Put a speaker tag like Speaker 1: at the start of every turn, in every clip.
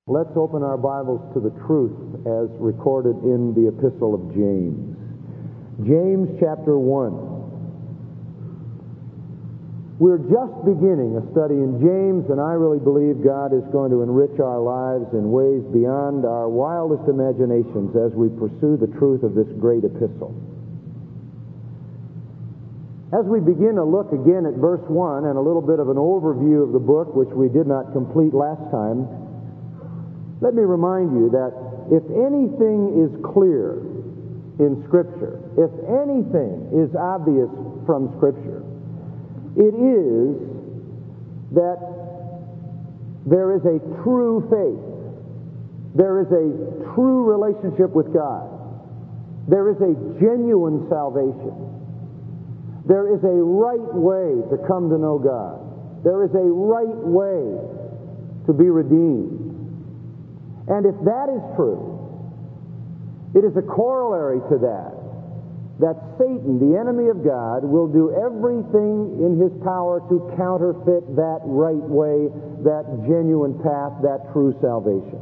Speaker 1: Let's open our Bibles to the truth as recorded in the Epistle of James. James chapter 1. We're just beginning a study in James, and I really believe God is going to enrich our lives in ways beyond our wildest imaginations as we pursue the truth of this great epistle. As we begin to look again at verse 1 and a little bit of an overview of the book, which we did not complete last time, let me remind you that if anything is clear in Scripture, if anything is obvious from Scripture, it is that there is a true faith. There is a true relationship with God. There is a genuine salvation. There is a right way to come to know God. There is a right way to be redeemed. And if that is true, it is a corollary to that Satan, the enemy of God, will do everything in his power to counterfeit that right way, that genuine path, that true salvation.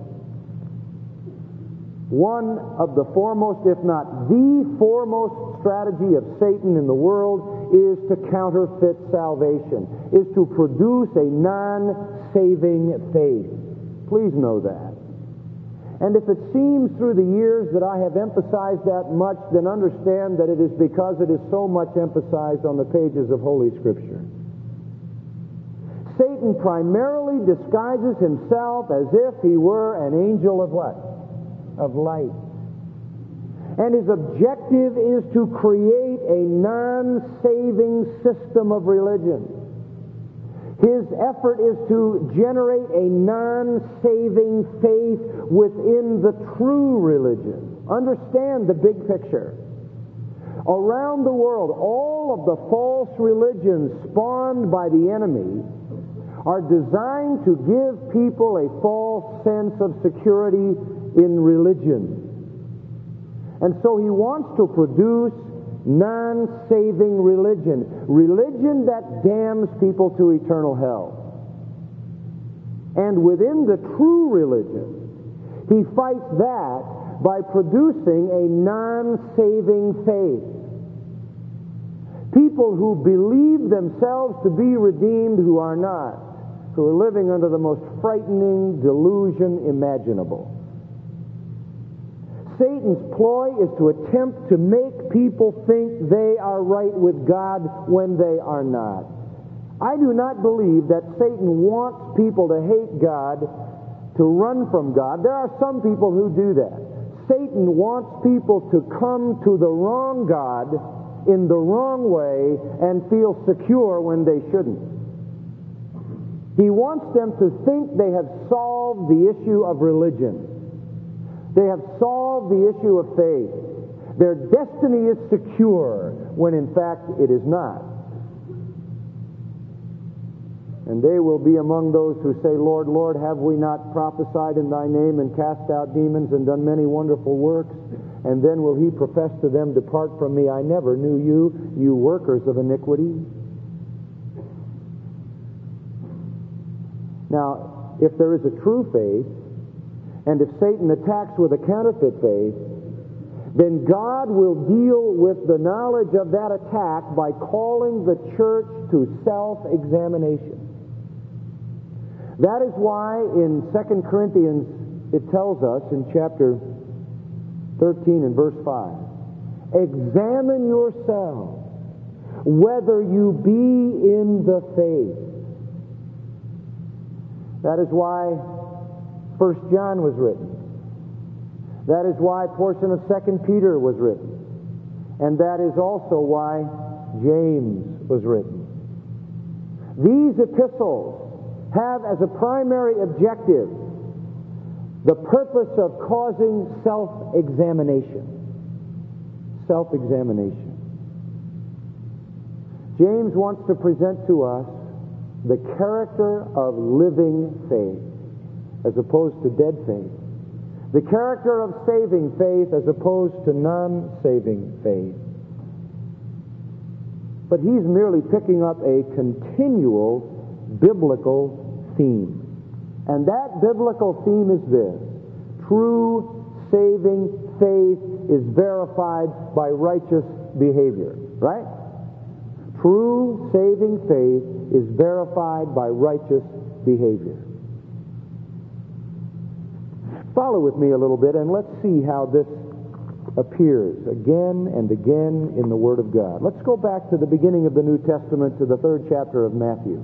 Speaker 1: One of the foremost, if not the foremost strategy of Satan in the world is to counterfeit salvation, is to produce a non-saving faith. Please know that. And if it seems through the years that I have emphasized that much, then understand that it is because it is so much emphasized on the pages of Holy Scripture. Satan primarily disguises himself as if he were an angel of what? Of light. And his objective is to create a non-saving system of religion. His effort is to generate a non-saving faith within the true religion. Understand the big picture. Around the world, all of the false religions spawned by the enemy are designed to give people a false sense of security in religion. And so he wants to produce non-saving religion that damns people to eternal hell. And within the true religion, he fights that by producing a non-saving faith. People who believe themselves to be redeemed who are not, who are living under the most frightening delusion imaginable. Satan's ploy is to attempt to make people think they are right with God when they are not. I do not believe that Satan wants people to hate God, to run from God. There are some people who do that. Satan wants people to come to the wrong God in the wrong way and feel secure when they shouldn't. He wants them to think they have solved the issue of religion. They have solved the issue of faith. Their destiny is secure, when in fact it is not. And they will be among those who say, Lord, Lord, have we not prophesied in thy name and cast out demons and done many wonderful works? And then will he profess to them, depart from me, I never knew you, you workers of iniquity. Now, if there is a true faith, and if Satan attacks with a counterfeit faith, then God will deal with the knowledge of that attack by calling the church to self-examination. That is why in 2 Corinthians it tells us in chapter 13 and verse 5, examine yourselves whether you be in the faith. That is why 1 John was written. That is why a portion of 2 Peter was written. And that is also why James was written. These epistles have as a primary objective the purpose of causing self-examination. Self-examination. James wants to present to us the character of living faith as opposed to dead faith. The character of saving faith as opposed to non-saving faith. But he's merely picking up a continual biblical theme. And that biblical theme is this: true saving faith is verified by righteous behavior. Right? True saving faith is verified by righteous behavior. Follow with me a little bit and let's see how this appears again and again in the Word of God. Let's go back to the beginning of the New Testament, to the 3rd chapter of Matthew.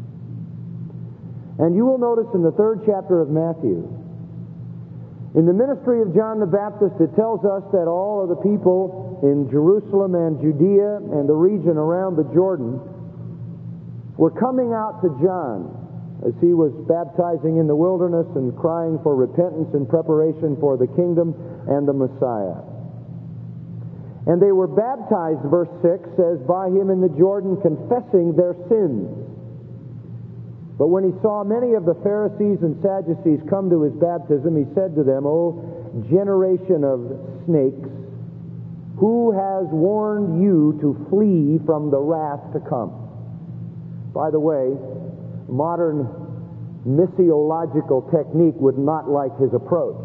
Speaker 1: And you will notice in the 3rd chapter of Matthew, in the ministry of John the Baptist, it tells us that all of the people in Jerusalem and Judea and the region around the Jordan were coming out to John as he was baptizing in the wilderness and crying for repentance in preparation for the kingdom and the Messiah. And they were baptized, verse 6 says, by him in the Jordan, confessing their sins. But when he saw many of the Pharisees and Sadducees come to his baptism, he said to them, O generation of snakes, who has warned you to flee from the wrath to come? By the way, modern missiological technique would not like his approach.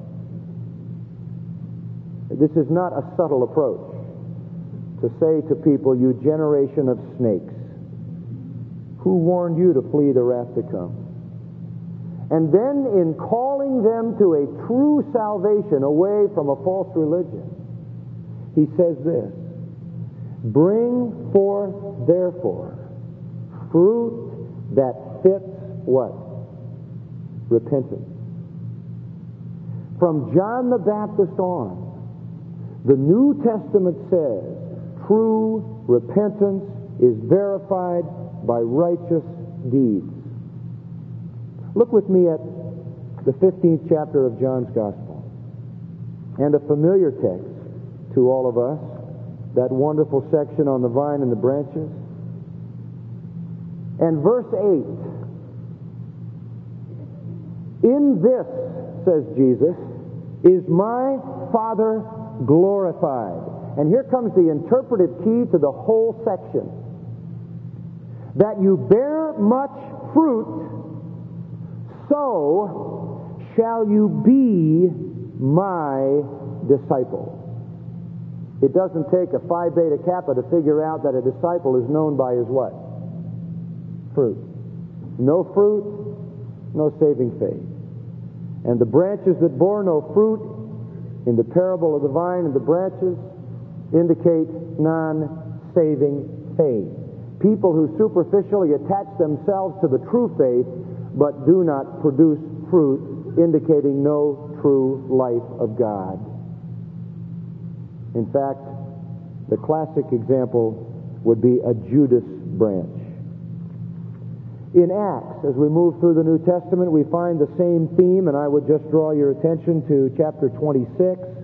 Speaker 1: This is not a subtle approach to say to people, you generation of snakes, who warned you to flee the wrath to come? And then in calling them to a true salvation away from a false religion, he says this: bring forth therefore fruit that fits what? Repentance. From John the Baptist on, the New Testament says true repentance is verified by righteous deeds. Look with me at the 15th chapter of John's Gospel, and a familiar text to all of us, that wonderful section on the vine and the branches. And verse 8, in this, says Jesus, is my Father glorified. And here comes the interpretive key to the whole section: that you bear much fruit, so shall you be my disciple. It doesn't take a Phi Beta Kappa to figure out that a disciple is known by his what? Fruit. No fruit, no saving faith. And the branches that bore no fruit, in the parable of the vine and the branches, indicate non-saving faith. People who superficially attach themselves to the true faith but do not produce fruit, indicating no true life of God. In fact, the classic example would be a Judas branch. In Acts, as we move through the New Testament, we find the same theme, and I would just draw your attention to chapter 26.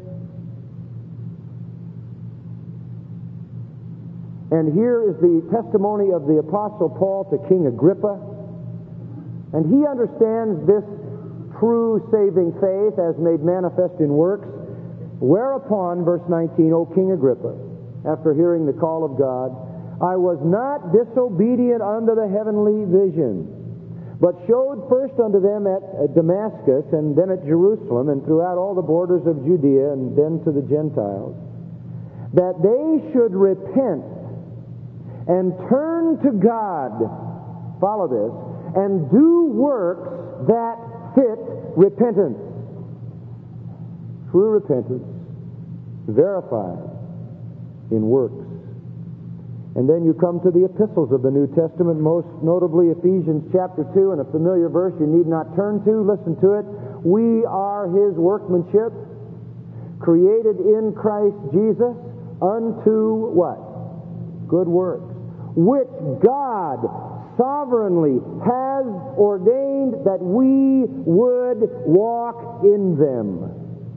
Speaker 1: And here is the testimony of the Apostle Paul to King Agrippa. And he understands this true saving faith as made manifest in works. Whereupon, verse 19, O King Agrippa, after hearing the call of God, I was not disobedient unto the heavenly vision, but showed first unto them at Damascus, and then at Jerusalem, and throughout all the borders of Judea, and then to the Gentiles, that they should repent and turn to God, follow this, and do works that fit repentance. True repentance, verified in works. And then you come to the epistles of the New Testament, most notably Ephesians chapter 2, and a familiar verse you need not turn to. Listen to it. We are His workmanship, created in Christ Jesus unto what? Good works, which God sovereignly has ordained that we would walk in them.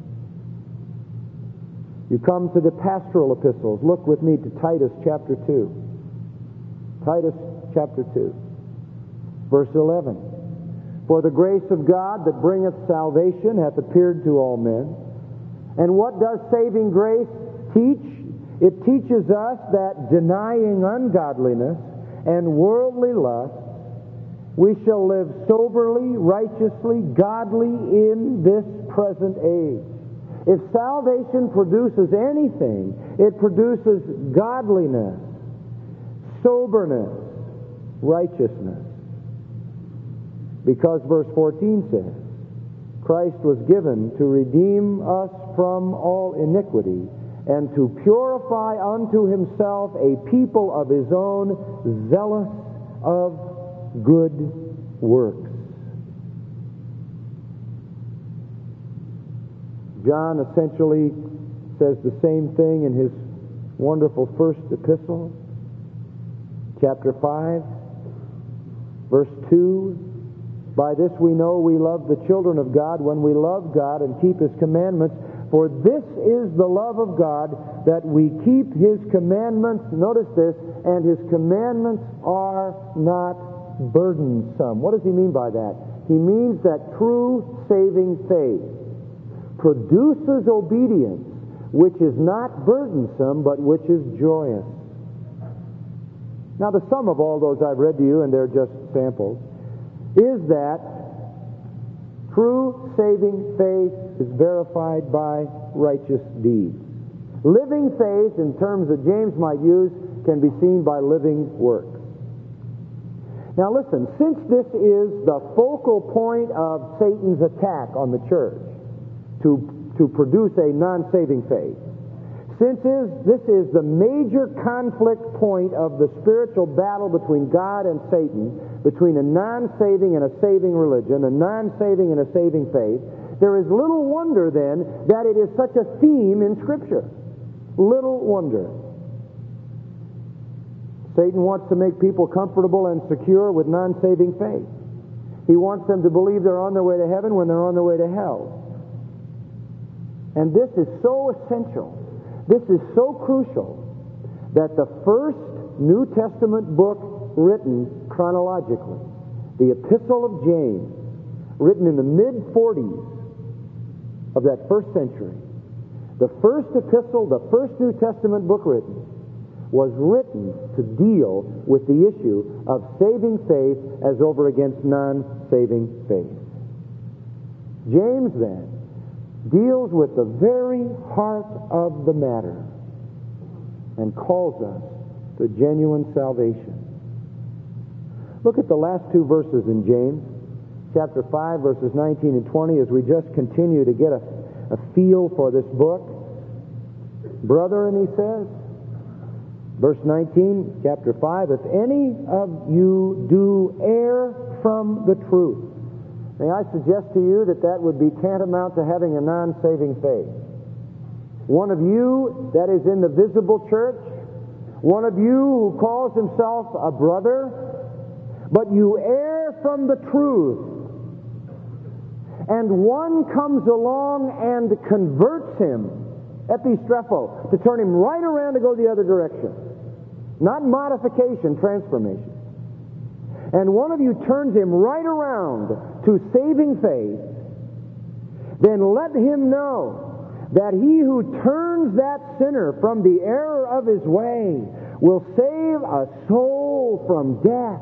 Speaker 1: You come to the pastoral epistles. Look with me to Titus chapter 2. Titus chapter 2, verse 11. For the grace of God that bringeth salvation hath appeared to all men. And what does saving grace teach? It teaches us that denying ungodliness and worldly lust, We shall live soberly, righteously, godly in this present age. If salvation produces anything, it produces godliness, soberness, righteousness. Because verse 14 says, Christ was given to redeem us from all iniquity and to purify unto himself a people of his own, zealous of good works. John essentially says the same thing in his wonderful first epistle, chapter 5, verse 2. By this we know we love the children of God, when we love God and keep his commandments. For this is the love of God, that we keep his commandments, notice this, and his commandments are not burdensome. What does he mean by that? He means that true saving faith produces obedience, which is not burdensome, but which is joyous. Now, the sum of all those I've read to you, and they're just samples, is that true saving faith is verified by righteous deeds. Living faith, in terms that James might use, can be seen by living works. Now listen, since this is the focal point of Satan's attack on the church to produce a non-saving faith, since this is the major conflict point of the spiritual battle between God and Satan, between a non-saving and a saving religion, a non-saving and a saving faith, there is little wonder then that it is such a theme in Scripture. Little wonder. Satan wants to make people comfortable and secure with non-saving faith. He wants them to believe they're on their way to heaven when they're on their way to hell. And this is so essential. This is so crucial that the first New Testament book written chronologically, the Epistle of James, written in the mid-40s of that first century, the first epistle, the first New Testament book written, was written to deal with the issue of saving faith as over against non-saving faith. James, then, deals with the very heart of the matter and calls us to genuine salvation. Look at the last two verses in James, chapter 5, verses 19 and 20, as we just continue to get a feel for this book. Brethren, he says, verse 19, chapter 5, if any of you do err from the truth, may I suggest to you that that would be tantamount to having a non-saving faith. One of you that is in the visible church, one of you who calls himself a brother, but you err from the truth, and one comes along and converts him, epistrepho, to turn him right around to go the other direction. Not modification, transformation. And one of you turns him right around to saving faith, then let him know that he who turns that sinner from the error of his way will save a soul from death.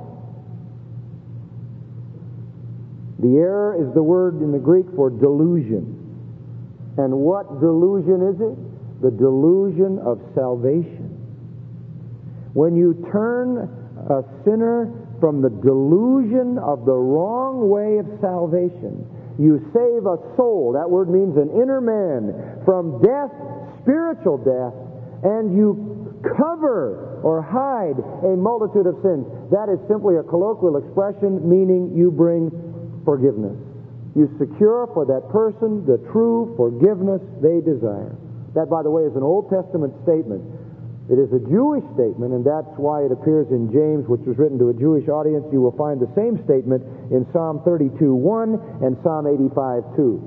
Speaker 1: The error is the word in the Greek for delusion. And what delusion is it? The delusion of salvation. When you turn a sinner from the delusion of the wrong way of salvation, you save a soul, that word means an inner man, from death, spiritual death, and you cover or hide a multitude of sins. That is simply a colloquial expression meaning you bring forgiveness. You secure for that person the true forgiveness they desire. That, by the way, is an Old Testament statement. It is a Jewish statement, and that's why it appears in James, which was written to a Jewish audience. You will find the same statement in Psalm 32:1 and Psalm 85:2.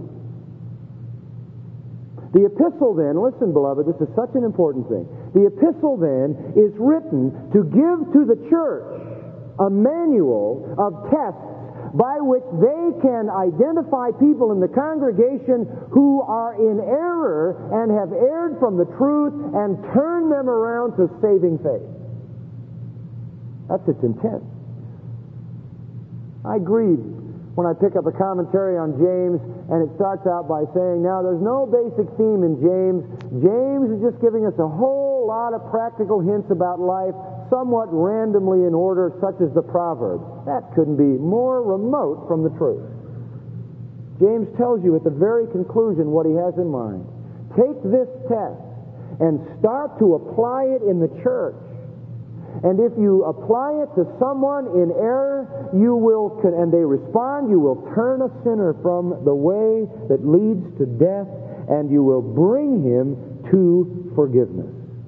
Speaker 1: The epistle then, listen, beloved, this is such an important thing. The epistle then is written to give to the church a manual of tests by which they can identify people in the congregation who are in error and have erred from the truth and turn them around to saving faith. That's its intent. I grieve when I pick up a commentary on James and it starts out by saying, now there's no basic theme in James. James is just giving us a whole lot of practical hints about life, somewhat randomly in order, such as the Proverbs. That couldn't be more remote from the truth. James tells you at the very conclusion what he has in mind. Take this test and start to apply it in the church. And if you apply it to someone in error, you will, and they respond, you will turn a sinner from the way that leads to death, and you will bring him to forgiveness.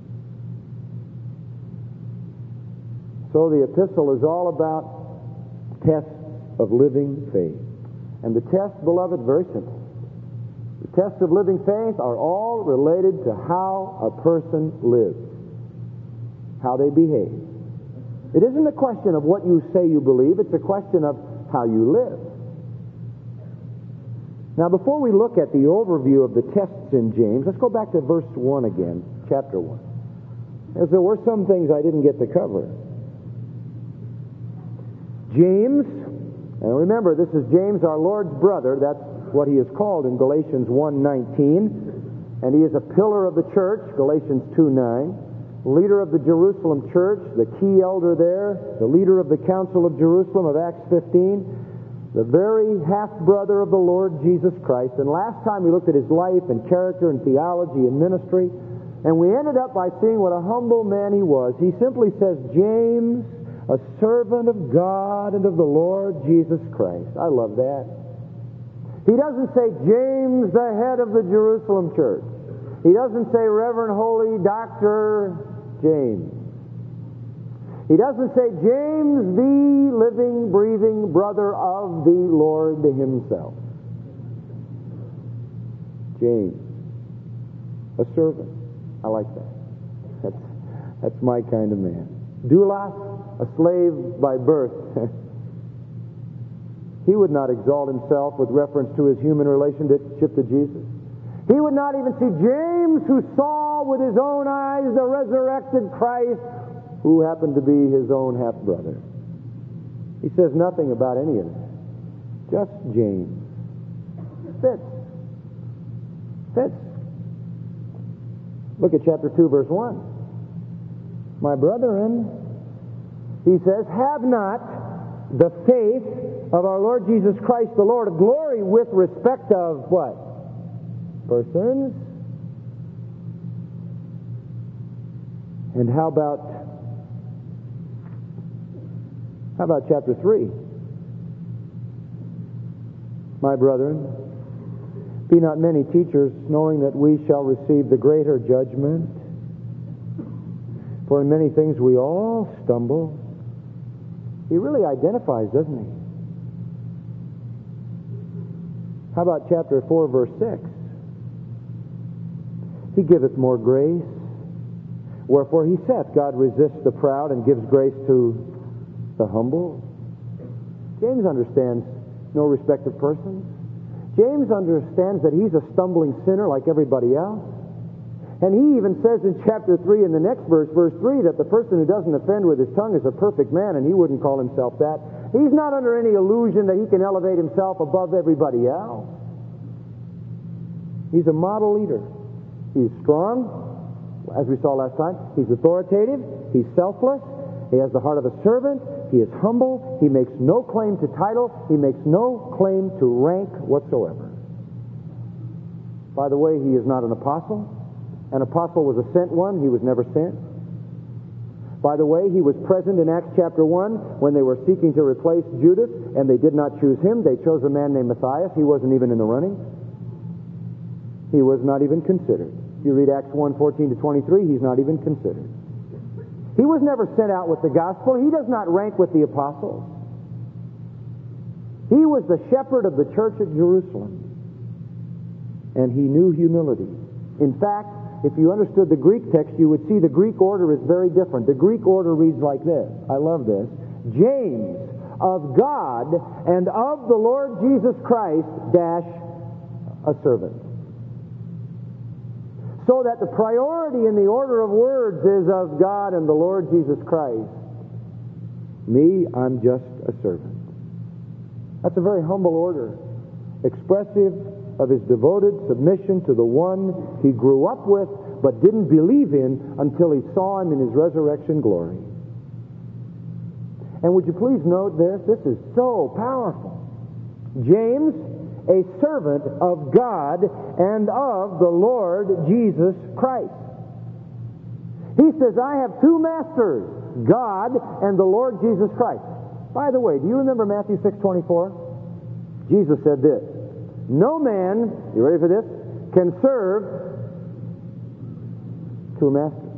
Speaker 1: So the epistle is all about tests of living faith. And the tests, beloved, very simple. The tests of living faith are all related to how a person lives, how they behave. It isn't a question of what you say you believe, it's a question of how you live. Now, before we look at the overview of the tests in James, let's go back to verse 1 again, chapter 1. As there were some things I didn't get to cover. James, and remember, this is James, our Lord's brother. That's what he is called in Galatians 1:19. And he is a pillar of the church, Galatians 2:9. Leader of the Jerusalem church, the key elder there, the leader of the Council of Jerusalem of Acts 15, the very half-brother of the Lord Jesus Christ. And last time we looked at his life and character and theology and ministry, and we ended up by seeing what a humble man he was. He simply says, James, a servant of God and of the Lord Jesus Christ. I love that. He doesn't say, James, the head of the Jerusalem church. He doesn't say, Reverend Holy Dr. James. He doesn't say, James, the living, breathing brother of the Lord himself. James, a servant. I like that. That's my kind of man. Doulos, a slave by birth. He would not exalt himself with reference to his human relationship to Jesus. He would not even see James, who saw with his own eyes the resurrected Christ, who happened to be his own half-brother. He says nothing about any of that. Just James. Fits. Look at chapter 2, verse 1. My brethren, he says, have not the faith of our Lord Jesus Christ, the Lord of glory, with respect of what? Persons. And how about chapter 3? My brethren, be not many teachers, knowing that we shall receive the greater judgment. For in many things we all stumble. He really identifies, doesn't he? How about chapter 4, verse 6? He giveth more grace. Wherefore he saith, God resists the proud and gives grace to the humble. James understands no respect of persons. James understands that he's a stumbling sinner like everybody else. And he even says in chapter 3 in the next verse, verse 3, that the person who doesn't offend with his tongue is a perfect man, and he wouldn't call himself that. He's not under any illusion that he can elevate himself above everybody else. He's a model leader. He's strong, as we saw last time. He's authoritative. He's selfless. He has the heart of a servant. He is humble. He makes no claim to title. He makes no claim to rank whatsoever. By the way, he is not an apostle. An apostle was a sent one. He was never sent. By the way, he was present in Acts chapter 1 when they were seeking to replace Judas, and they did not choose him. They chose a man named Matthias. He wasn't even in the running. He was not even considered. If you read Acts 1:14 to 23, he's not even considered. He was never sent out with the gospel. He does not rank with the apostles. He was the shepherd of the church at Jerusalem. And he knew humility. In fact, if you understood the Greek text, you would see the Greek order is very different. The Greek order reads like this. I love this. James, of God and of the Lord Jesus Christ, a servant. So that the priority in the order of words is of God and the Lord Jesus Christ. Me, I'm just a servant. That's a very humble order, expressive of his devoted submission to the one he grew up with but didn't believe in until he saw him in his resurrection glory. And would you please note this? This is so powerful. James, a servant of God and of the Lord Jesus Christ. He says, I have two masters, God and the Lord Jesus Christ. By the way, do you remember Matthew 6:24? Jesus said this, no man, you ready for this, can serve two masters.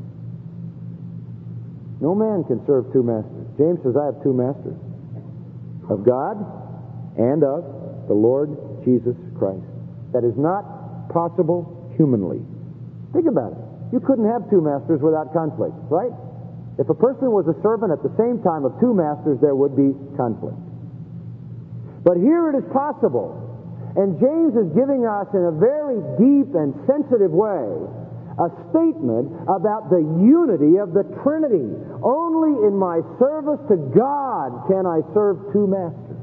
Speaker 1: No man can serve two masters. James says, I have two masters, of God and of the Lord Jesus Christ. That is not possible humanly. Think about it. You couldn't have two masters without conflict, right? If a person was a servant at the same time of two masters, there would be conflict. But here it is possible. And James is giving us, in a very deep and sensitive way, a statement about the unity of the Trinity. Only in my service to God can I serve two masters.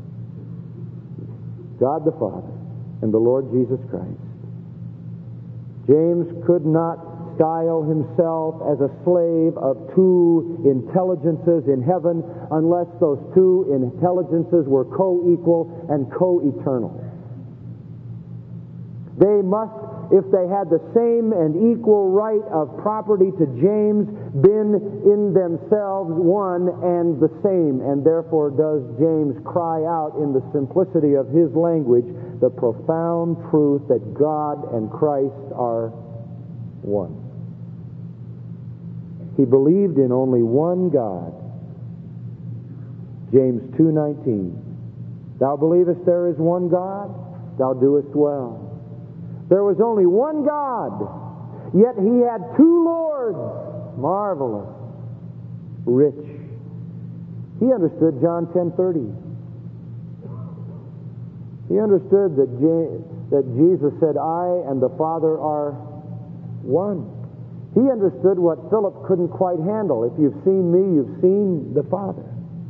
Speaker 1: God the Father and the Lord Jesus Christ. James could not style himself as a slave of two intelligences in heaven unless those two intelligences were co-equal and co-eternal. They must, if they had the same and equal right of property to James, been in themselves one and the same. And therefore does James cry out in the simplicity of his language the profound truth that God and Christ are one. He believed in only one God. James 2:19. Thou believest there is one God? Thou doest well. There was only one God, yet he had two lords. Marvelous. Rich. He understood John 10:30. He understood that Jesus said, I and the Father are one. He understood what Philip couldn't quite handle. If you've seen me, you've seen the Father.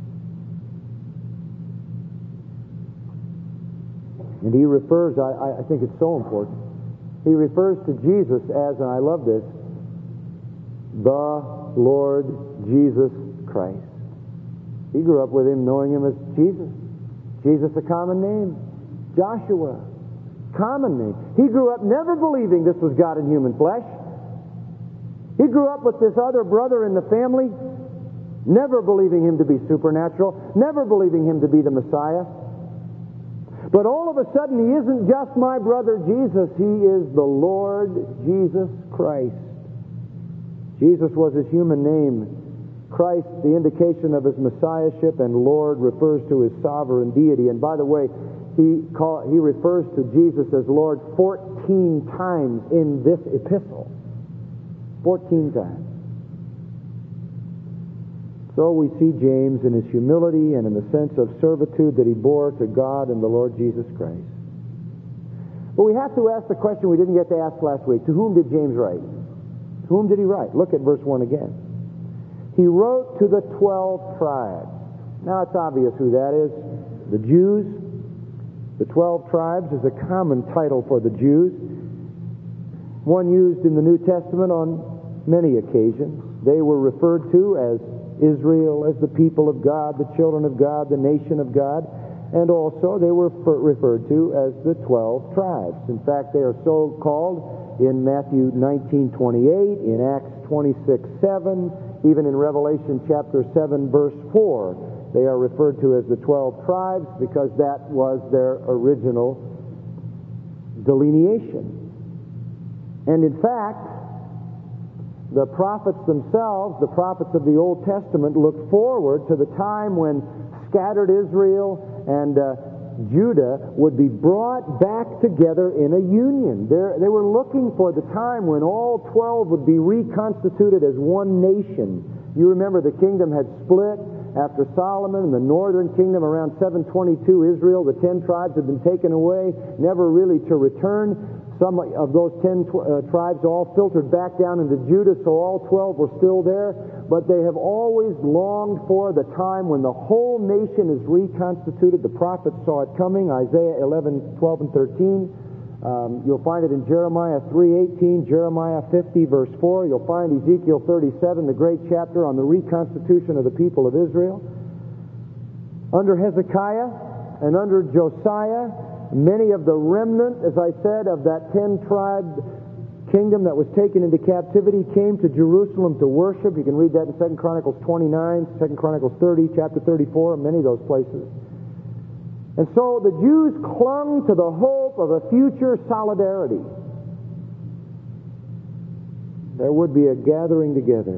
Speaker 1: And he refers, I think it's so important, he refers to Jesus as, and I love this, the Lord Jesus Christ. He grew up with him knowing him as Jesus. Jesus, a common name. Joshua, common name. He grew up never believing this was God in human flesh. He grew up with this other brother in the family, never believing him to be supernatural, never believing him to be the Messiah. But all of a sudden, he isn't just my brother Jesus, he is the Lord Jesus Christ. Jesus was his human name. Christ, the indication of his messiahship, and Lord refers to his sovereign deity. And by the way, he refers to Jesus as Lord 14 times in this epistle. 14 times. So we see James in his humility and in the sense of servitude that he bore to God and the Lord Jesus Christ. But we have to ask the question we didn't get to ask last week. To whom did James write? To whom did he write? Look at verse 1 again. He wrote to the 12 tribes. Now it's obvious who that is. The Jews. The 12 tribes is a common title for the Jews. One used in the New Testament on many occasions. They were referred to as Israel, as the people of God, the children of God, the nation of God, and also they were referred to as the 12 tribes. In fact, they are so called in Matthew 19:28, in Acts 26:7, even in Revelation chapter 7, verse 4. They are referred to as the 12 tribes because that was their original delineation. And in fact, the prophets themselves, the prophets of the Old Testament, looked forward to the time when scattered Israel and Judah would be brought back together in a union. They were looking for the time when all 12 would be reconstituted as one nation. You remember the kingdom had split after Solomon, and the northern kingdom around 722, Israel, the 10 tribes had been taken away, never really to return. Some of those 10 tribes all filtered back down into Judah, so all 12 were still there. But they have always longed for the time when the whole nation is reconstituted. The prophets saw it coming, Isaiah 11, 12, and 13. You'll find it in Jeremiah 3:18, Jeremiah 50, verse 4. You'll find Ezekiel 37, the great chapter on the reconstitution of the people of Israel. Under Hezekiah and under Josiah, many of the remnant, as I said, of that 10-tribe kingdom that was taken into captivity came to Jerusalem to worship. You can read that in 2 Chronicles 29, 2 Chronicles 30, chapter 34, many of those places. And so the Jews clung to the hope of a future solidarity. There would be a gathering together.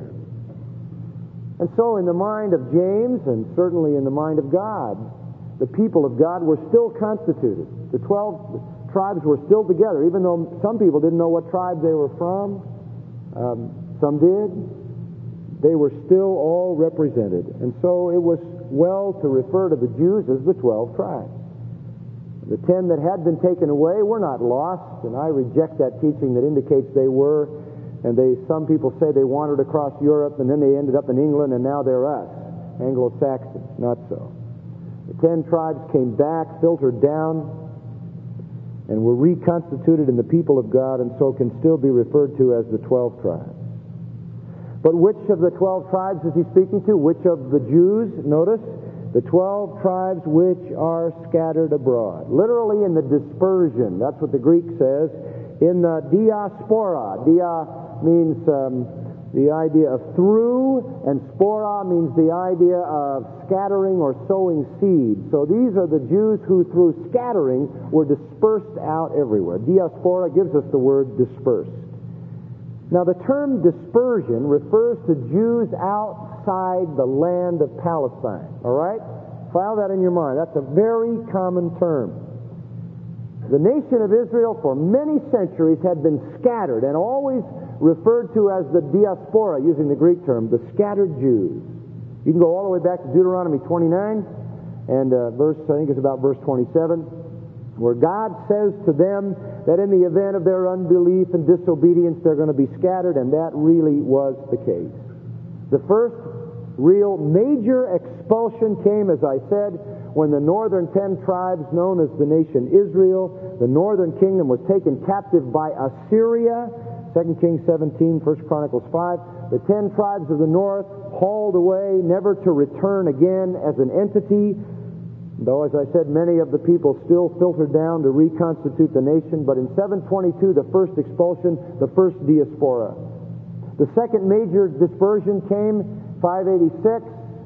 Speaker 1: And so in the mind of James, and certainly in the mind of God, the people of God were still constituted. The 12 tribes were still together, even though some people didn't know what tribe they were from. Some did. They were still all represented. And so it was well to refer to the Jews as the 12 tribes. The 10 that had been taken away were not lost, and I reject that teaching that indicates they were. And some people say they wandered across Europe, and then they ended up in England, and now they're us, Anglo-Saxons. Not so. The 10 tribes came back, filtered down, and were reconstituted in the people of God, and so can still be referred to as the 12 tribes. But which of the 12 tribes is he speaking to? Which of the Jews? Notice, the 12 tribes which are scattered abroad. Literally in the dispersion. That's what the Greek says. In the diaspora. Dia means the idea of through, and spora means the idea of scattering or sowing seed. So these are the Jews who, through scattering, were dispersed out everywhere. Diaspora gives us the word dispersed. Now the term dispersion refers to Jews outside the land of Palestine. All right? File that in your mind. That's a very common term. The nation of Israel for many centuries had been scattered and always referred to as the diaspora, using the Greek term, the scattered Jews. You can go all the way back to Deuteronomy 29 and I think it's about verse 27, where God says to them that in the event of their unbelief and disobedience, they're going to be scattered, and that really was the case. The first real major expulsion came, as I said, when the northern 10 tribes, known as the nation Israel, the northern kingdom was taken captive by Assyria, 2 Kings 17, 1 Chronicles 5. The 10 tribes of the north hauled away, never to return again as an entity, though, as I said, many of the people still filtered down to reconstitute the nation. But in 722, the first expulsion, the first diaspora. The second major dispersion came 586.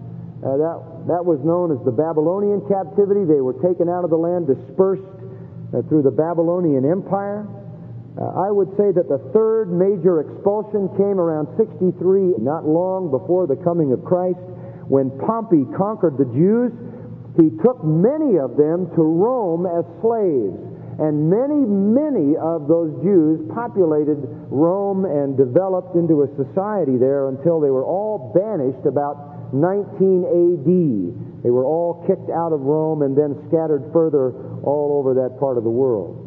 Speaker 1: That was known as the Babylonian captivity. They were taken out of the land, dispersed through the Babylonian Empire. I would say that the third major expulsion came around 63, not long before the coming of Christ, when Pompey conquered the Jews. He took many of them to Rome as slaves, and many of those Jews populated Rome and developed into a society there until they were all banished about 19 A.D. They were all kicked out of Rome and then scattered further all over that part of the world.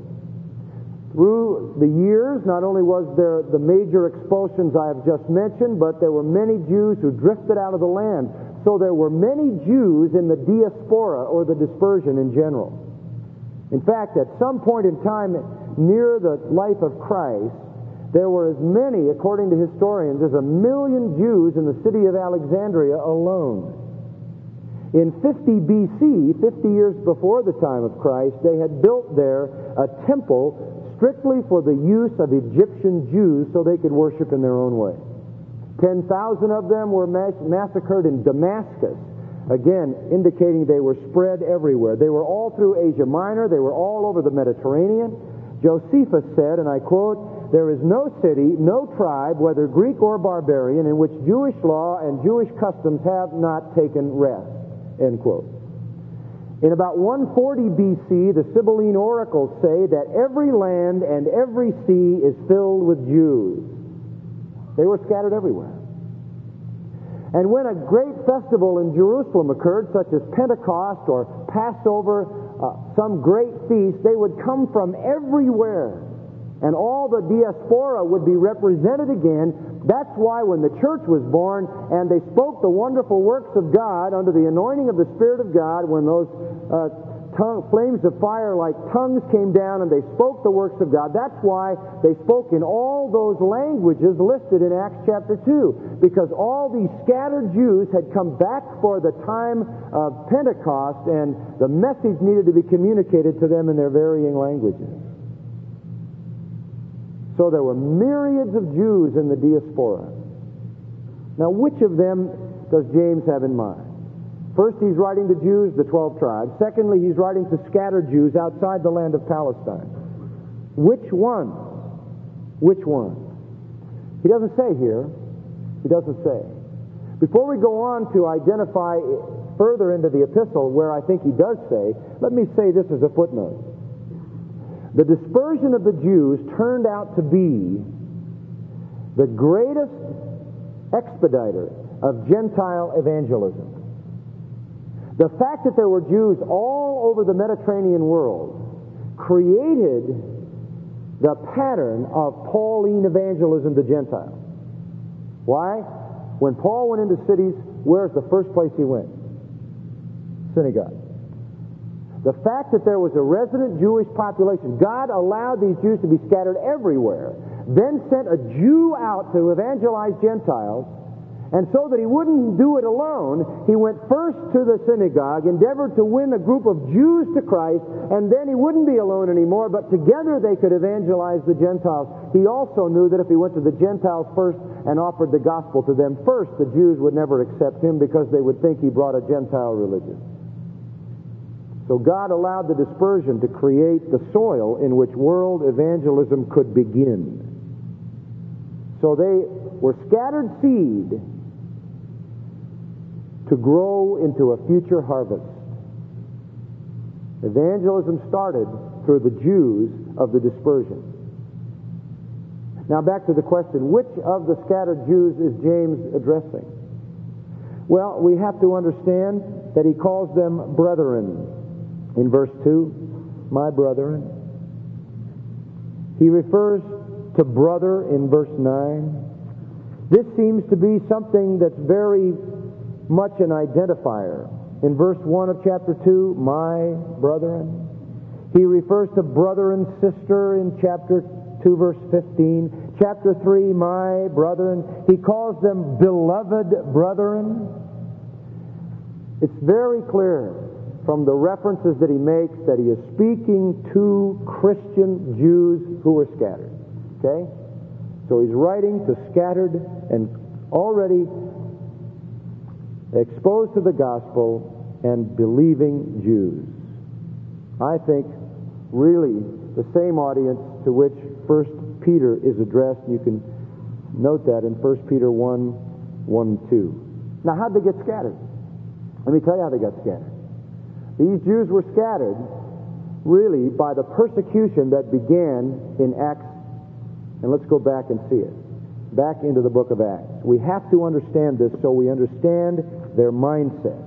Speaker 1: Through the years, not only was there the major expulsions I have just mentioned, but there were many Jews who drifted out of the land. So there were many Jews in the diaspora, or the dispersion in general. In fact, at some point in time near the life of Christ, there were as many, according to historians, as 1 million Jews in the city of Alexandria alone. In 50 B.C., 50 years before the time of Christ, they had built there a temple strictly for the use of Egyptian Jews so they could worship in their own way. 10,000 of them were massacred in Damascus, again indicating they were spread everywhere. They were all through Asia Minor. They were all over the Mediterranean. Josephus said, and I quote, "There is no city, no tribe, whether Greek or barbarian, in which Jewish law and Jewish customs have not taken rest." End quote. In about 140 B.C., the Sibylline oracles say that every land and every sea is filled with Jews. They were scattered everywhere. And when a great festival in Jerusalem occurred, such as Pentecost or Passover, some great feast, they would come from everywhere and all the diaspora would be represented again. That's why when the church was born and they spoke the wonderful works of God under the anointing of the Spirit of God, when those flames of fire like tongues came down and they spoke the works of God, that's why they spoke in all those languages listed in Acts chapter 2, because all these scattered Jews had come back for the time of Pentecost, and the message needed to be communicated to them in their varying languages. So there were myriads of Jews in the diaspora. Now, which of them does James have in mind? First, he's writing to Jews, the 12 tribes. Secondly, he's writing to scattered Jews outside the land of Palestine. Which one? Which one? He doesn't say here. He doesn't say. Before we go on to identify further into the epistle where I think he does say, let me say this as a footnote. The dispersion of the Jews turned out to be the greatest expediter of Gentile evangelism. The fact that there were Jews all over the Mediterranean world created the pattern of Pauline evangelism to Gentiles. Why? When Paul went into cities, where's the first place he went? Synagogue. The fact that there was a resident Jewish population, God allowed these Jews to be scattered everywhere, then sent a Jew out to evangelize Gentiles, and so that he wouldn't do it alone, he went first to the synagogue, endeavored to win a group of Jews to Christ, and then he wouldn't be alone anymore, but together they could evangelize the Gentiles. He also knew that if he went to the Gentiles first and offered the gospel to them first, the Jews would never accept him because they would think he brought a Gentile religion. So God allowed the dispersion to create the soil in which world evangelism could begin. So they were scattered seed to grow into a future harvest. Evangelism started through the Jews of the dispersion. Now back to the question, which of the scattered Jews is James addressing? Well, we have to understand that he calls them brethren. In verse 2, my brethren. He refers to brother in verse 9. This seems to be something that's very much an identifier. In verse 1 of chapter 2, my brethren. He refers to brother and sister in chapter 2, verse 15. Chapter 3, my brethren. He calls them beloved brethren. It's very clear from the references that he makes that he is speaking to Christian Jews who were scattered. Okay? So he's writing to scattered and already exposed to the gospel and believing Jews. I think really the same audience to which 1 Peter is addressed. You can note that in 1 Peter 1, 1 and 2. Now, how'd they get scattered? Let me tell you how they got scattered. These Jews were scattered really by the persecution that began in Acts. And let's go back and see it. Back into the book of Acts. We have to understand this so we understand their mindset.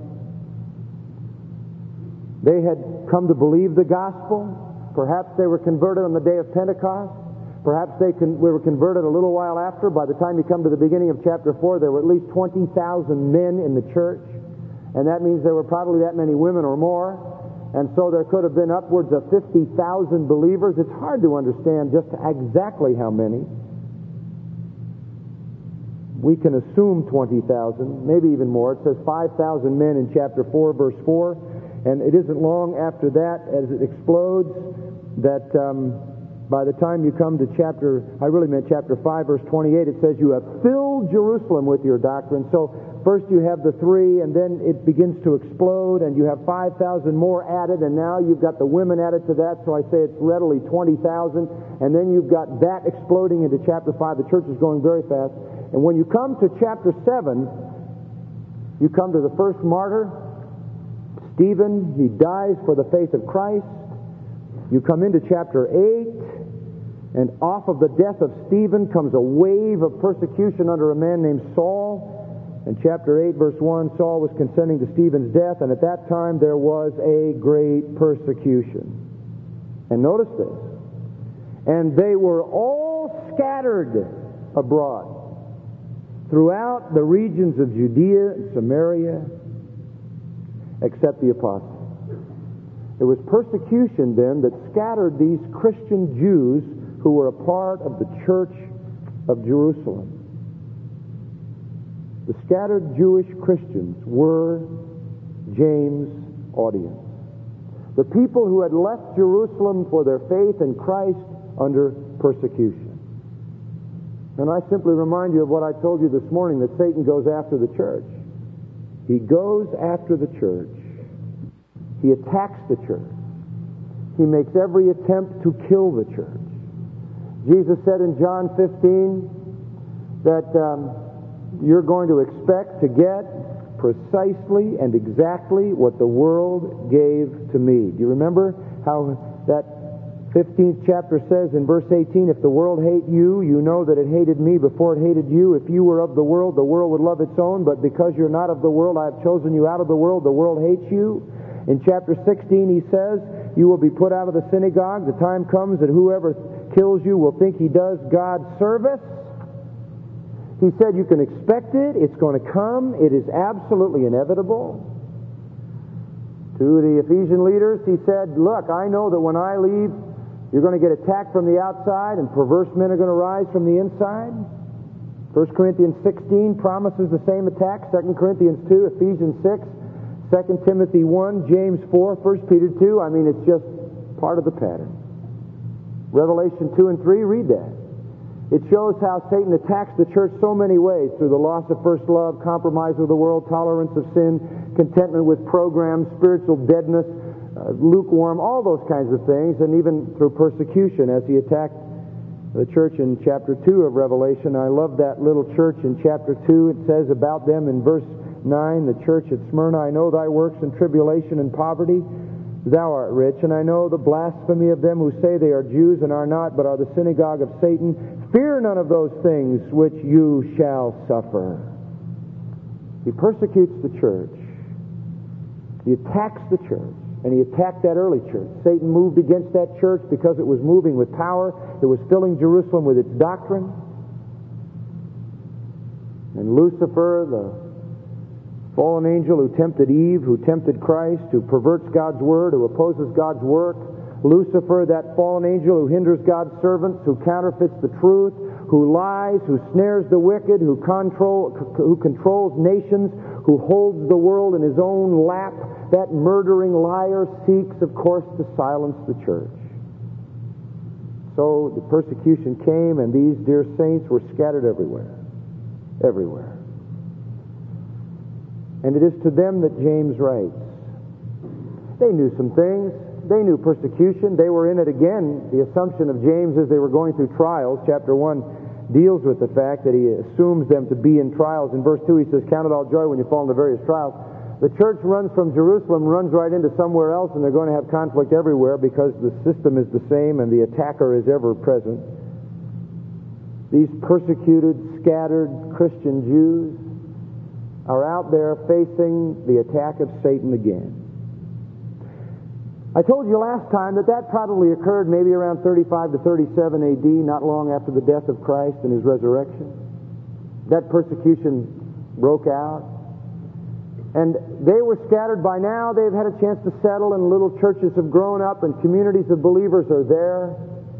Speaker 1: They had come to believe the gospel. Perhaps they were converted on the day of Pentecost. Perhaps they were converted a little while after. By the time you come to the beginning of chapter 4, there were at least 20,000 men in the church. And that means there were probably that many women or more. And so there could have been upwards of 50,000 believers. It's hard to understand just exactly how many. We can assume 20,000, maybe even more. It says 5,000 men in chapter 4, verse 4. And it isn't long after that, as it explodes, that by the time you come to chapter 5, verse 28, it says, you have filled Jerusalem with your doctrine. So first you have the 3, and then it begins to explode, and you have 5,000 more added, and now you've got the women added to that, so I say it's readily 20,000, and then you've got that exploding into chapter 5. The church is going very fast. And when you come to chapter 7, you come to the first martyr, Stephen. He dies for the faith of Christ. You come into chapter 8, and off of the death of Stephen comes a wave of persecution under a man named Saul. In chapter 8, verse 1, Saul was consenting to Stephen's death, and at that time there was a great persecution. And notice this. And they were all scattered abroad throughout the regions of Judea and Samaria, except the apostles. It was persecution then that scattered these Christian Jews who were a part of the church of Jerusalem. The scattered Jewish Christians were James' audience. The people who had left Jerusalem for their faith in Christ under persecution. And I simply remind you of what I told you this morning, that Satan goes after the church. He goes after the church. He attacks the church. He makes every attempt to kill the church. Jesus said in John 15 that you're going to expect to get precisely and exactly what the world gave to me. Do you remember how that 15th chapter says in verse 18, if the world hate you, you know that it hated me before it hated you. If you were of the world would love its own, but because you're not of the world, I have chosen you out of the world hates you. In chapter 16 he says, you will be put out of the synagogue. The time comes that whoever kills you will think he does God's service. He said you can expect it. It's going to come. It is absolutely inevitable. To the Ephesian leaders, he said, look, I know that when I leave, you're going to get attacked from the outside and perverse men are going to rise from the inside. 1 Corinthians 16 promises the same attack. 2 Corinthians 2, Ephesians 6, 2 Timothy 1, James 4, 1 Peter 2. I mean, it's just part of the pattern. Revelation 2 and 3, read that. It shows how Satan attacks the church so many ways, through the loss of first love, compromise with the world, tolerance of sin, contentment with programs, spiritual deadness, lukewarm, all those kinds of things, and even through persecution as he attacked the church in chapter 2 of Revelation. I love that little church in chapter 2. It says about them in verse 9, the church at Smyrna, I know thy works and tribulation and poverty. Thou art rich, and I know the blasphemy of them who say they are Jews and are not, but are the synagogue of Satan. Fear none of those things which you shall suffer. He persecutes the church. He attacks the church. And he attacked that early church. Satan moved against that church because it was moving with power. It was filling Jerusalem with its doctrine. And Lucifer, the fallen angel who tempted Eve, who tempted Christ, who perverts God's word, who opposes God's work. Lucifer, that fallen angel who hinders God's servants, who counterfeits the truth, who lies, who snares the wicked, who controls nations, who holds the world in his own lap. That murdering liar seeks, of course, to silence the church. So the persecution came, and these dear saints were scattered everywhere. Everywhere. And it is to them that James writes. They knew some things. They knew persecution. They were in it again. The assumption of James as they were going through trials. Chapter 1 deals with the fact that he assumes them to be in trials. In verse 2 he says, count it all joy when you fall into various trials. The church runs from Jerusalem, runs right into somewhere else, and they're going to have conflict everywhere because the system is the same and the attacker is ever present. These persecuted, scattered Christian Jews are out there facing the attack of Satan again. I told you last time that probably occurred maybe around 35 to 37 AD, not long after the death of Christ and his resurrection. That persecution broke out. And they were scattered by now. They've had a chance to settle, and little churches have grown up, and communities of believers are there.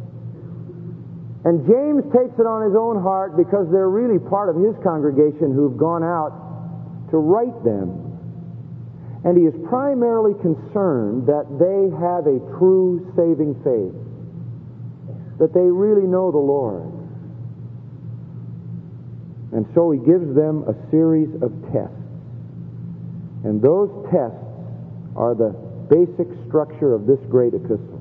Speaker 1: And James takes it on his own heart, because they're really part of his congregation who've gone out to write them. And he is primarily concerned that they have a true saving faith, that they really know the Lord. And so he gives them a series of tests. And those tests are the basic structure of this great epistle.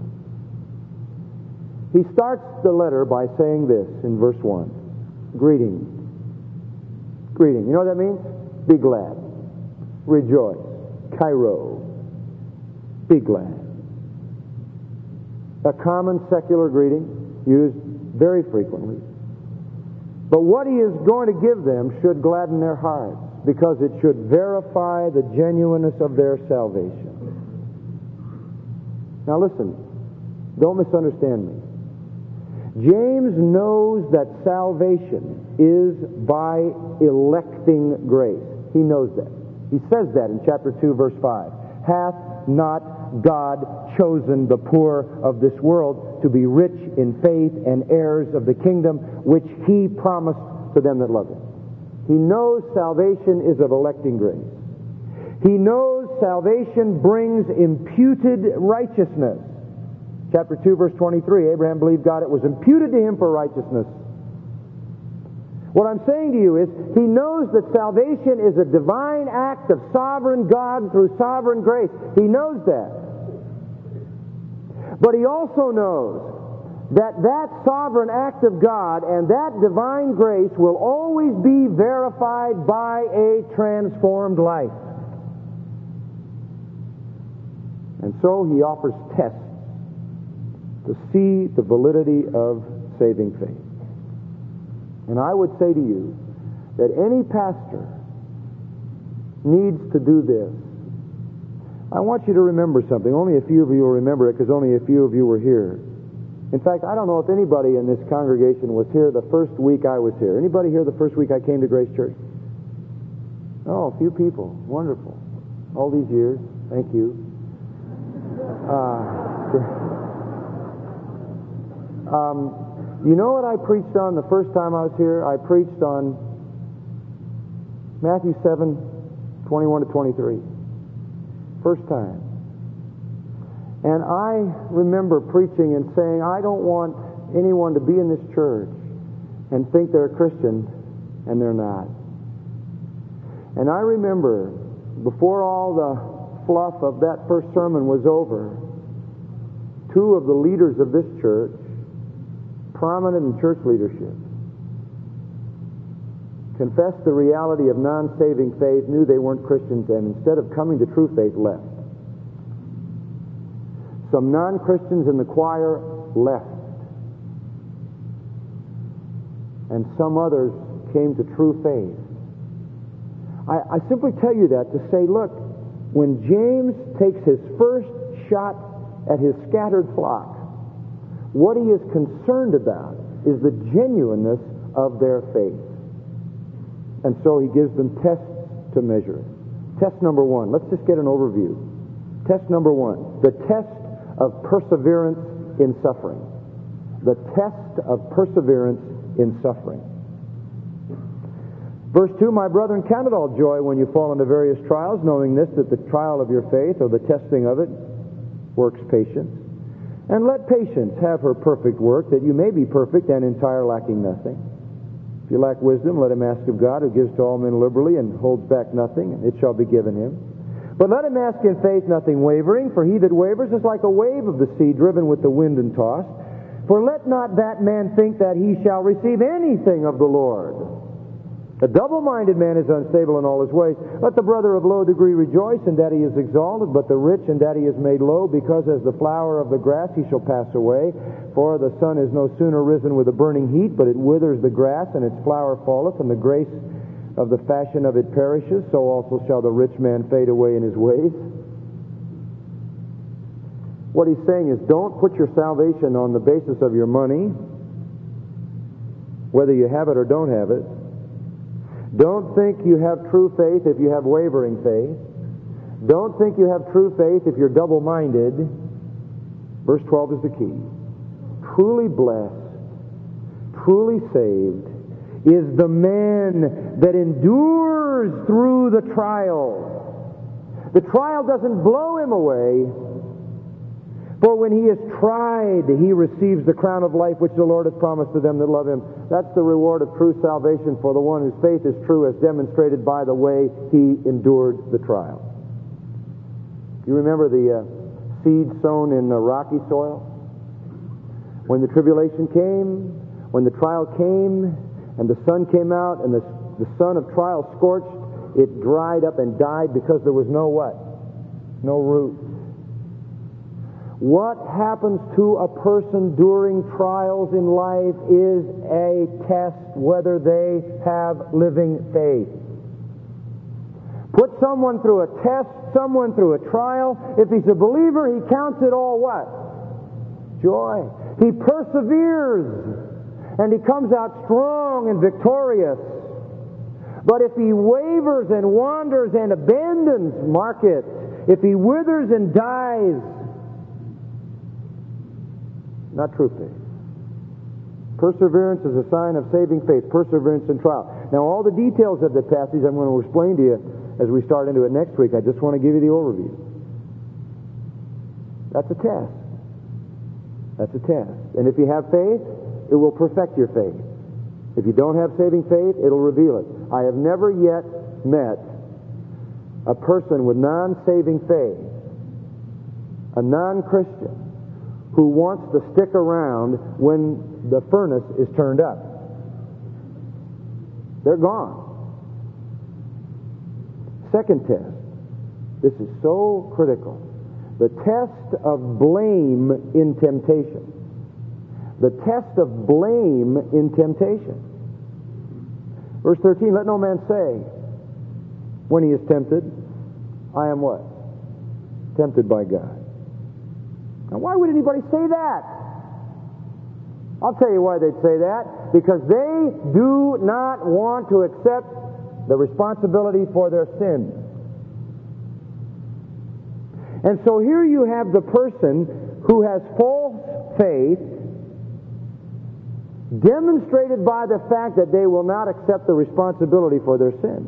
Speaker 1: He starts the letter by saying this in verse 1. Greeting. Greeting. You know what that means? Be glad. Rejoice. Chairo. Be glad. A common secular greeting used very frequently. But what he is going to give them should gladden their hearts, because it should verify the genuineness of their salvation. Now listen, don't misunderstand me. James knows that salvation is by electing grace. He knows that. He says that in chapter 2, verse 5. Hath not God chosen the poor of this world to be rich in faith and heirs of the kingdom which He promised to them that love Him? He knows salvation is of electing grace. He knows salvation brings imputed righteousness. Chapter 2, verse 23, Abraham believed God, it was imputed to him for righteousness. What I'm saying to you is, he knows that salvation is a divine act of sovereign God through sovereign grace. He knows that. But he also knows that that sovereign act of God and that divine grace will always be verified by a transformed life. And so he offers tests to see the validity of saving faith. And I would say to you that any pastor needs to do this. I want you to remember something. Only a few of you will remember it because only a few of you were here. In fact, I don't know if anybody in this congregation was here the first week I was here. Anybody here the first week I came to Grace Church? Oh, a few people. Wonderful. All these years. Thank you. You know what I preached on the first time I was here? I preached on Matthew 7, 21 to 23. First time. And I remember preaching and saying, I don't want anyone to be in this church and think they're a Christian and they're not. And I remember, before all the fluff of that first sermon was over, two of the leaders of this church, prominent in church leadership, confessed the reality of non-saving faith, knew they weren't Christians, and instead of coming to true faith, left. Some non-Christians in the choir left. And some others came to true faith. I simply tell you that to say, look, when James takes his first shot at his scattered flock, what he is concerned about is the genuineness of their faith. And so he gives them tests to measure it. Test number one. Let's just get an overview. Test number one. The test of perseverance in suffering. The test of perseverance in suffering. Verse 2, my brethren, count it all joy when you fall into various trials, knowing this, that the trial of your faith, or the testing of it, works patience. And let patience have her perfect work, that you may be perfect and entire, lacking nothing. If you lack wisdom, let him ask of God, who gives to all men liberally and holds back nothing, and it shall be given him. But let him ask in faith, nothing wavering, for he that wavers is like a wave of the sea, driven with the wind and tossed. For let not that man think that he shall receive anything of the Lord. A double-minded man is unstable in all his ways. Let the brother of low degree rejoice in that he is exalted, but the rich in that he is made low, because as the flower of the grass he shall pass away. For the sun is no sooner risen with a burning heat, but it withers the grass, and its flower falleth, and the grace of the fashion of it perishes. So also shall the rich man fade away in his ways. What he's saying is, don't put your salvation on the basis of your money, whether you have it or don't have it. Don't think you have true faith if you have wavering faith. Don't think you have true faith if you're double-minded. Verse 12 is the key. Truly blessed, truly saved, is the man that endures through the trial. The trial doesn't blow him away, for when he is tried, he receives the crown of life which the Lord hath promised to them that love him. That's the reward of true salvation for the one whose faith is true, as demonstrated by the way he endured the trial. You remember the seed sown in rocky soil? When the tribulation came, when the trial came, and the sun came out, and the sun of trial scorched, it dried up and died because there was no what? No root. What happens to a person during trials in life is a test whether they have living faith. Put someone through a test, someone through a trial. If he's a believer, he counts it all what? Joy. He perseveres, and he comes out strong and victorious. But if he wavers and wanders and abandons, mark it, if he withers and dies, not true faith. Perseverance is a sign of saving faith, perseverance in trial. Now, all the details of the passage I'm going to explain to you as we start into it next week. I just want to give you the overview. That's a test. That's a test. And if you have faith, it will perfect your faith. If you don't have saving faith, it'll reveal it. I have never yet met a person with non-saving faith, a non-Christian, who wants to stick around when the furnace is turned up. They're gone. Second test. This is so critical. The test of blame in temptation. The test of blame in temptation. Verse 13, let no man say, when he is tempted, I am what? Tempted by God. Now, why would anybody say that? I'll tell you why they'd say that. Because they do not want to accept the responsibility for their sin. And so here you have the person who has false faith, demonstrated by the fact that they will not accept the responsibility for their sin.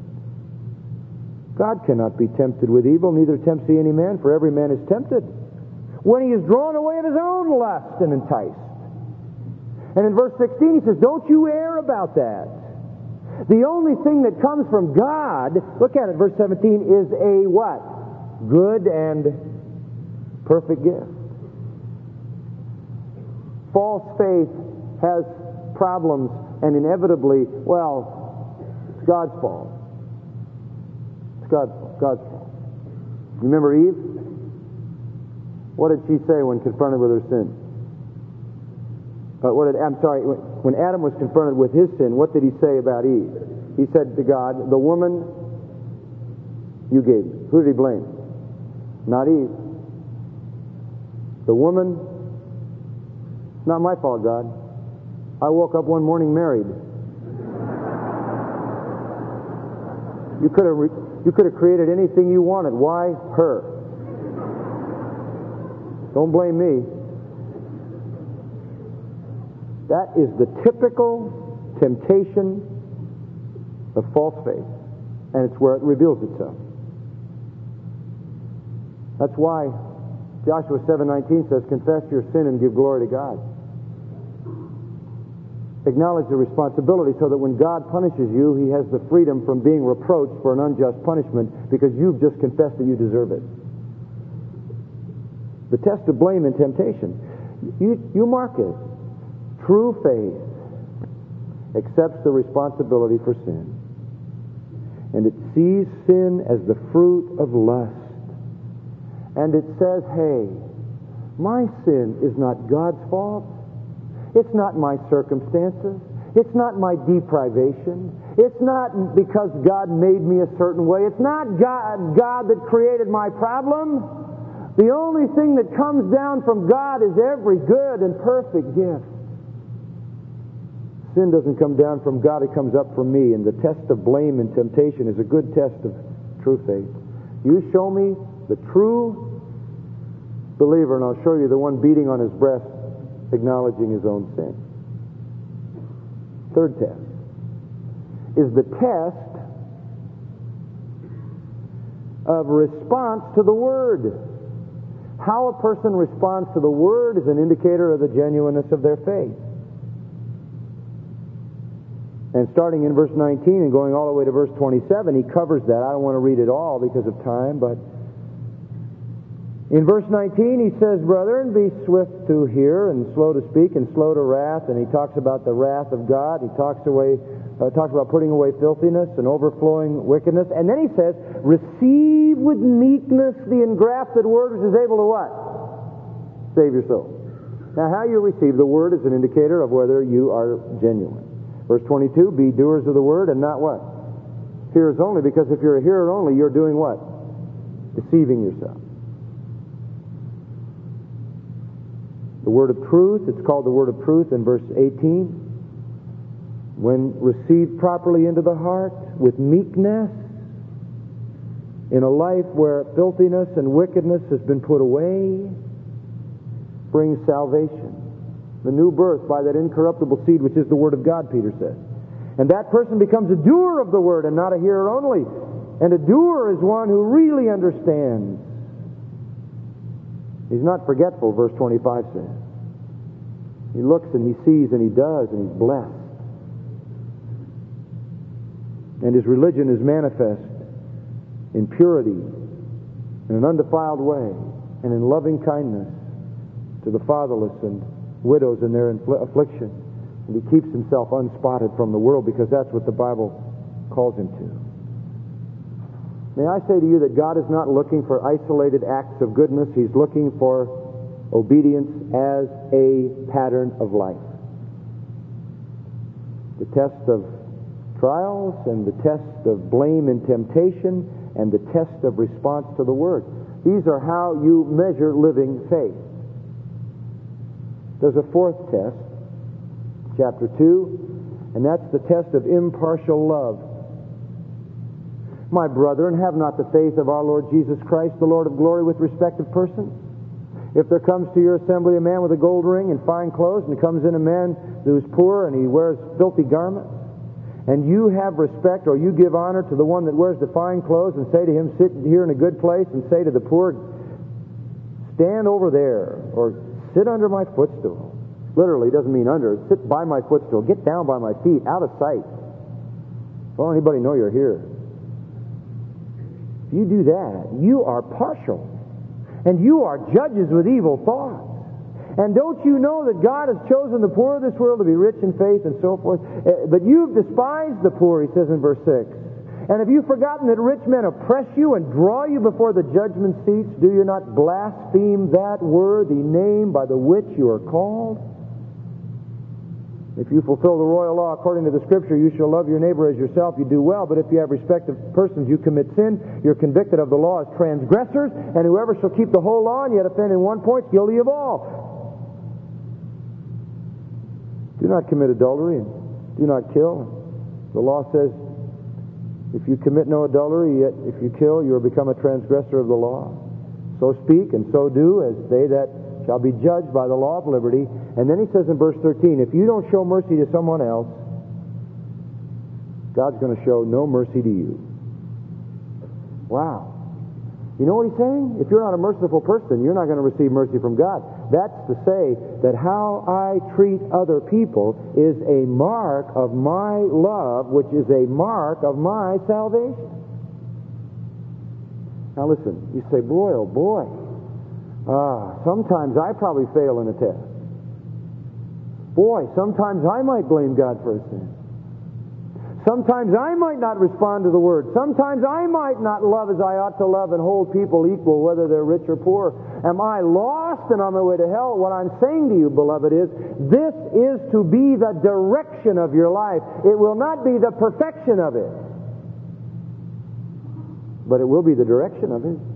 Speaker 1: God cannot be tempted with evil, neither tempts he any man, for every man is tempted when he is drawn away of his own lust and enticed. And in verse 16 he says, don't you err about that. The only thing that comes from God, look at it, verse 17, is a what? Good and perfect gift. False faith has problems, and inevitably, well, it's God's fault. It's God's fault. You remember Eve? What did she say when confronted with her sin? When Adam was confronted with his sin, what did he say about Eve? He said to God, the woman you gave me. Who did he blame? Not Eve. The woman, not my fault, God. I woke up one morning married. You could have created anything you wanted. Why her? Don't blame me. That is the typical temptation of false faith, and it's where it reveals itself. That's why Joshua 7:19 says, confess your sin and give glory to God. Acknowledge the responsibility so that when God punishes you, he has the freedom from being reproached for an unjust punishment because you've just confessed that you deserve it. The test of blame and temptation. You mark it. True faith accepts the responsibility for sin. And it sees sin as the fruit of lust. And it says, hey, my sin is not God's fault. It's not my circumstances. It's not my deprivation. It's not because God made me a certain way. It's not God that created my problem. The only thing that comes down from God is every good and perfect gift. Sin doesn't come down from God, it comes up from me. And the test of blame and temptation is a good test of true faith. You show me the true believer, and I'll show you the one beating on his breast, acknowledging his own sin. Third test is the test of response to the Word. How a person responds to the Word is an indicator of the genuineness of their faith. And starting in verse 19 and going all the way to verse 27, he covers that. I don't want to read it all because of time, but in verse 19 he says, brethren, be swift to hear and slow to speak and slow to wrath. And he talks about the wrath of God. He talks about putting away filthiness and overflowing wickedness. And then he says, receive with meekness the engrafted word which is able to what? Save your soul. Now, how you receive the word is an indicator of whether you are genuine. Verse 22, be doers of the word and not what? Hearers only, because if you're a hearer only, you're doing what? Deceiving yourself. The word of truth, it's called the word of truth in verse 18. When received properly into the heart with meekness, in a life where filthiness and wickedness has been put away, brings salvation. The new birth by that incorruptible seed, which is the Word of God, Peter says. And that person becomes a doer of the Word and not a hearer only. And a doer is one who really understands. He's not forgetful, verse 25 says. He looks and he sees and he does and he's blessed. And his religion is manifest in purity, in an undefiled way, and in loving kindness to the fatherless and widows in their affliction. And he keeps himself unspotted from the world because that's what the Bible calls him to. May I say to you that God is not looking for isolated acts of goodness. He's looking for obedience as a pattern of life. The test of trials and the test of blame and temptation and the test of response to the Word. These are how you measure living faith. There's a fourth test, chapter 2, and that's the test of impartial love. My brethren, have not the faith of our Lord Jesus Christ, the Lord of glory, with respect of persons. If there comes to your assembly a man with a gold ring and fine clothes, and comes in a man who is poor and he wears filthy garments, and you have respect, or you give honor to the one that wears the fine clothes, and say to him, sit here in a good place, and say to the poor, stand over there, or sit under my footstool. Literally, doesn't mean under. Sit by my footstool. Get down by my feet, out of sight. Don't anybody know you're here. If you do that, you are partial. And you are judges with evil thoughts. And don't you know that God has chosen the poor of this world to be rich in faith and so forth? But you've despised the poor, he says in verse 6. And have you forgotten that rich men oppress you and draw you before the judgment seats? Do you not blaspheme that worthy name by the which you are called? If you fulfill the royal law according to the Scripture, you shall love your neighbor as yourself, you do well. But if you have respect of persons, you commit sin. You're convicted of the law as transgressors. And whoever shall keep the whole law and yet offend in one point is guilty of all. Do not commit adultery and do not kill. The law says, if you commit no adultery, yet if you kill, you will become a transgressor of the law. So speak and so do as they that shall be judged by the law of liberty. And then he says in verse 13, if you don't show mercy to someone else, God's going to show no mercy to you. Wow. You know what he's saying? If you're not a merciful person, you're not going to receive mercy from God. That's to say that how I treat other people is a mark of my love, which is a mark of my salvation. Now listen, you say, boy, oh boy, sometimes I probably fail in a test. Boy, sometimes I might blame God for a sin. Sometimes I might not respond to the Word. Sometimes I might not love as I ought to love and hold people equal, whether they're rich or poor. Am I lost and on my way to hell? What I'm saying to you, beloved, is this is to be the direction of your life. It will not be the perfection of it, but it will be the direction of it.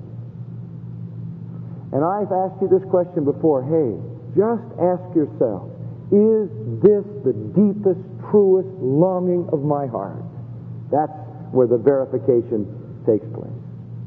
Speaker 1: And I've asked you this question before. Hey, just ask yourself, is this the deepest, truest longing of my heart? That's where the verification takes place.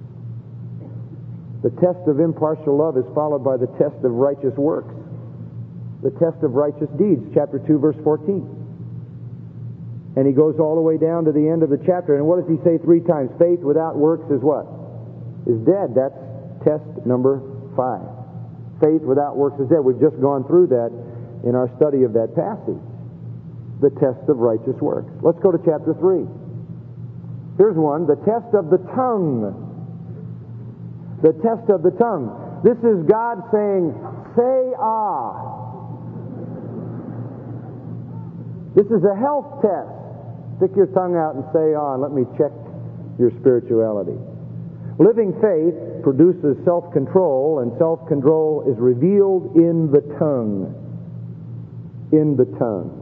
Speaker 1: The test of impartial love is followed by the test of righteous works. The test of righteous deeds, chapter 2, verse 14. And he goes all the way down to the end of the chapter. And what does he say 3 times? Faith without works is what? Is dead. That's test number 5. Faith without works is dead. We've just gone through that in our study of that passage. The test of righteous works. Let's go to chapter 3. Here's one, the test of the tongue. The test of the tongue. This is God saying, say ah. This is a health test. Stick your tongue out and say ah, and let me check your spirituality. Living faith produces self-control, and self-control is revealed in the tongue. In the tongue.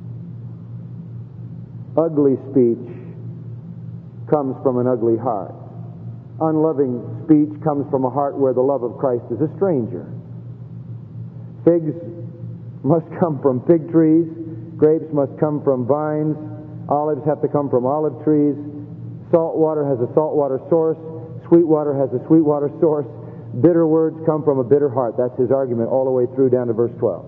Speaker 1: Ugly speech comes from an ugly heart. Unloving speech comes from a heart where the love of Christ is a stranger. Figs must come from fig trees. Grapes must come from vines. Olives have to come from olive trees. Salt water has a saltwater source. Sweet water has a sweetwater source. Bitter words come from a bitter heart. That's his argument all the way through down to verse 12.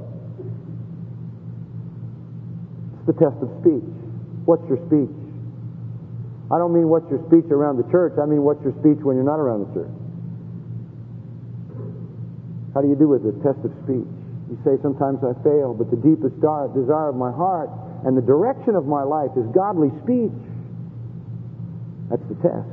Speaker 1: It's the test of speech. What's your speech? I don't mean what's your speech around the church. I mean what's your speech when you're not around the church. How do you do with the test of speech? You say, sometimes I fail, but the deepest desire of my heart and the direction of my life is godly speech. That's the test.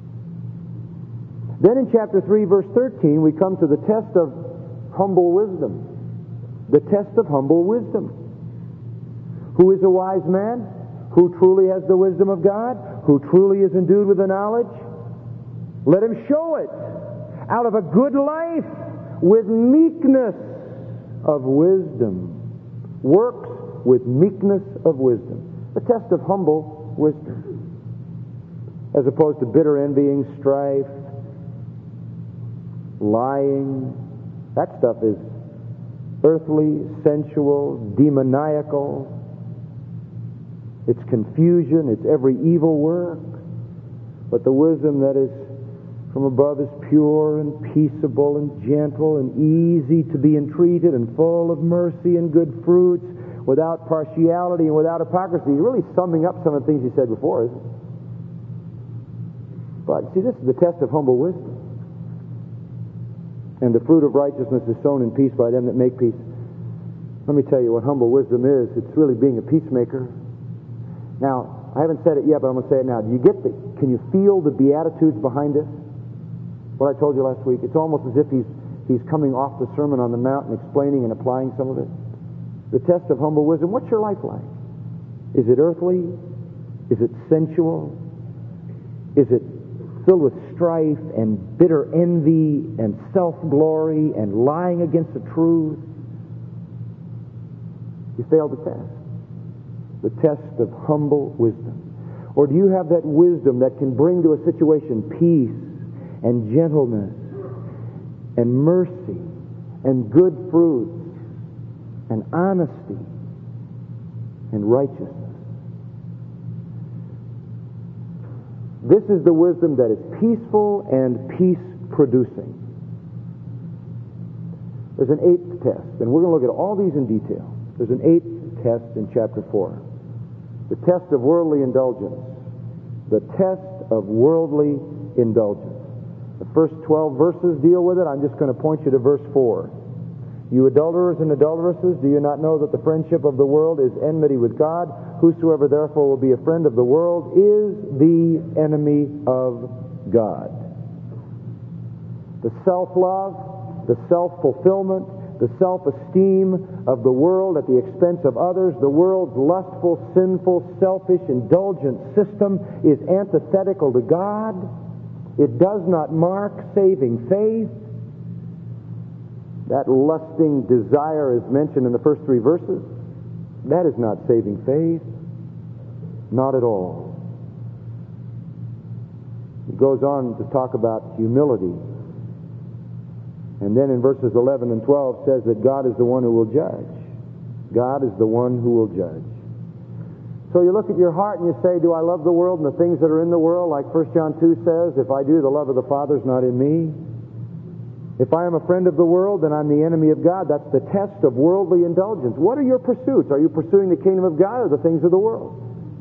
Speaker 1: Then in chapter 3, verse 13, we come to the test of humble wisdom. The test of humble wisdom. Who is a wise man? Who truly has the wisdom of God? Who truly is endued with the knowledge? Let him show it out of a good life with meekness of wisdom. Works with meekness of wisdom. The test of humble wisdom. As opposed to bitter envying, strife, lying. That stuff is earthly, sensual, demoniacal. It's confusion. It's every evil work. But the wisdom that is from above is pure and peaceable and gentle and easy to be entreated and full of mercy and good fruits, without partiality and without hypocrisy. You're really summing up some of the things you said before, isn't it? But see, this is the test of humble wisdom. And the fruit of righteousness is sown in peace by them that make peace. Let me tell you what humble wisdom is. It's really being a peacemaker. Now, I haven't said it yet, but I'm going to say it now. Can you feel the Beatitudes behind this? What I told you last week. It's almost as if he's coming off the Sermon on the Mount and explaining and applying some of it. The test of humble wisdom. What's your life like? Is it earthly? Is it sensual? Is it filled with strife and bitter envy and self-glory and lying against the truth? You failed the test. The test of humble wisdom. Or do you have that wisdom that can bring to a situation peace and gentleness and mercy and good fruits and honesty and righteousness? This is the wisdom that is peaceful and peace-producing. There's an eighth test, and we're going to look at all these in detail. There's an eighth test in chapter 4. The test of worldly indulgence. The test of worldly indulgence. The first 12 verses deal with it. I'm just going to point you to verse 4. You adulterers and adulteresses, do you not know that the friendship of the world is enmity with God? Whosoever therefore will be a friend of the world is the enemy of God. The self-love, the self-fulfillment, the self-esteem of the world at the expense of others, the world's lustful, sinful, selfish, indulgent system is antithetical to God. It does not mark saving faith. That lusting desire is mentioned in the first 3 verses. That is not saving faith. Not at all. He goes on to talk about humility. And then in verses 11 and 12 says that God is the one who will judge. God is the one who will judge. So you look at your heart and you say, do I love the world and the things that are in the world? Like 1 John 2 says, if I do, the love of the Father is not in me. If I am a friend of the world, then I'm the enemy of God. That's the test of worldly indulgence. What are your pursuits? Are you pursuing the kingdom of God or the things of the world?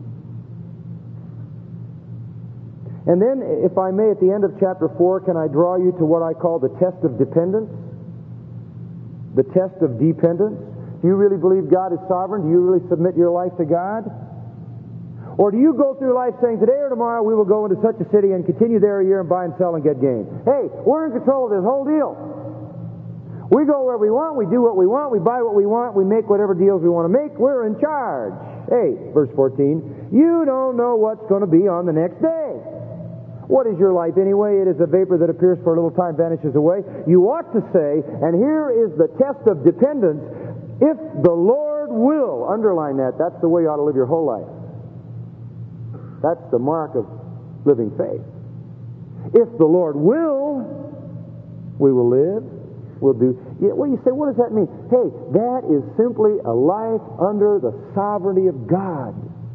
Speaker 1: And then, if I may, at the end of chapter 4, can I draw you to what I call the test of dependence? The test of dependence. Do you really believe God is sovereign? Do you really submit your life to God? Or do you go through life saying, today or tomorrow we will go into such a city and continue there a year and buy and sell and get gain? Hey, we're in control of this whole deal. We go where we want, we do what we want, we buy what we want, we make whatever deals we want to make, we're in charge. Hey, verse 14, you don't know what's going to be on the next day. What is your life anyway? It is a vapor that appears for a little time, vanishes away. You ought to say, and here is the test of dependence, if the Lord will, underline that, that's the way you ought to live your whole life. That's the mark of living faith. If the Lord will, we will live. will do. Yeah, well, you say, what does that mean? Hey, that is simply a life under the sovereignty of God.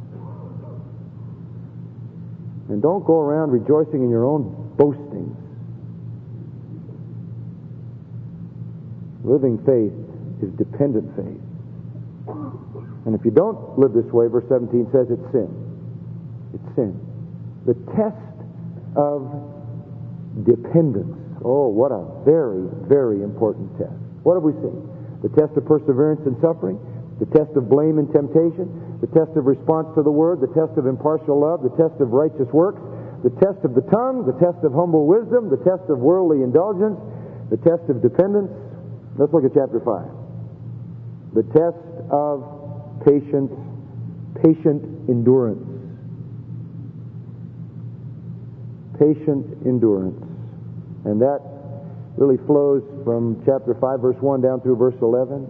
Speaker 1: And don't go around rejoicing in your own boastings. Living faith is dependent faith. And if you don't live this way, verse 17 says it's sin. It's sin. The test of dependence. Oh, what a very, very important test. What have we seen? The test of perseverance in suffering, the test of blame and temptation, the test of response to the Word, the test of impartial love, the test of righteous works, the test of the tongue, the test of humble wisdom, the test of worldly indulgence, the test of dependence. Let's look at chapter 5. The test of patient endurance. Patient endurance. And that really flows from chapter 5, verse 1 down through verse 11.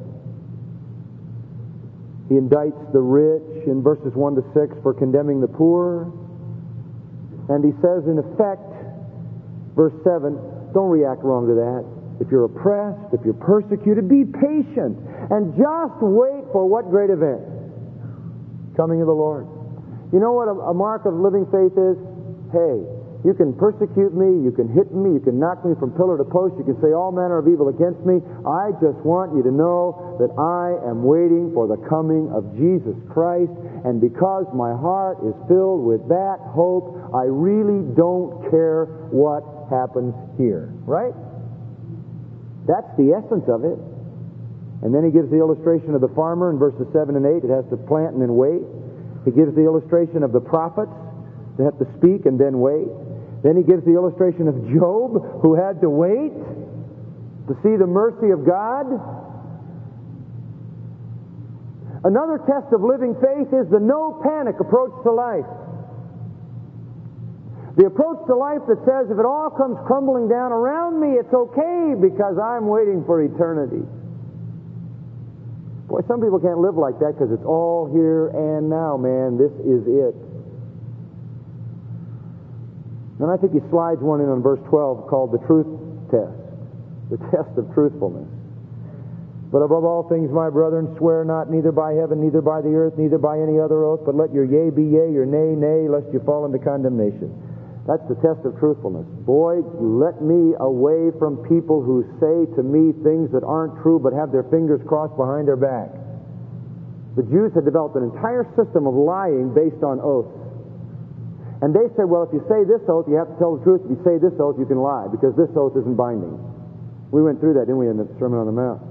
Speaker 1: He indicts the rich in verses 1 to 6 for condemning the poor. And he says, in effect, verse 7, don't react wrong to that. If you're oppressed, if you're persecuted, be patient and just wait for what great event? Coming of the Lord. You know what a mark of living faith is? Hey, you can persecute me, you can hit me, you can knock me from pillar to post, you can say all manner of evil against me. I just want you to know that I am waiting for the coming of Jesus Christ, and because my heart is filled with that hope, I really don't care what happens here. Right? That's the essence of it. And then he gives the illustration of the farmer in verses 7 and 8. It has to plant and then wait. He gives the illustration of the prophets that have to speak and then wait. Then he gives the illustration of Job, who had to wait to see the mercy of God. Another test of living faith is the no panic approach to life. The approach to life that says, if it all comes crumbling down around me, it's okay because I'm waiting for eternity. Boy, some people can't live like that because it's all here and now, man. This is it. And I think he slides one in on verse 12 called the truth test. The test of truthfulness. But above all things, my brethren, swear not, neither by heaven, neither by the earth, neither by any other oath, but let your yea be yea, your nay, nay, lest you fall into condemnation. That's the test of truthfulness. Boy, let me away from people who say to me things that aren't true but have their fingers crossed behind their back. The Jews had developed an entire system of lying based on oaths. And they say, well, if you say this oath, you have to tell the truth. If you say this oath, you can lie, because this oath isn't binding. We went through that, didn't we, in the Sermon on the Mount?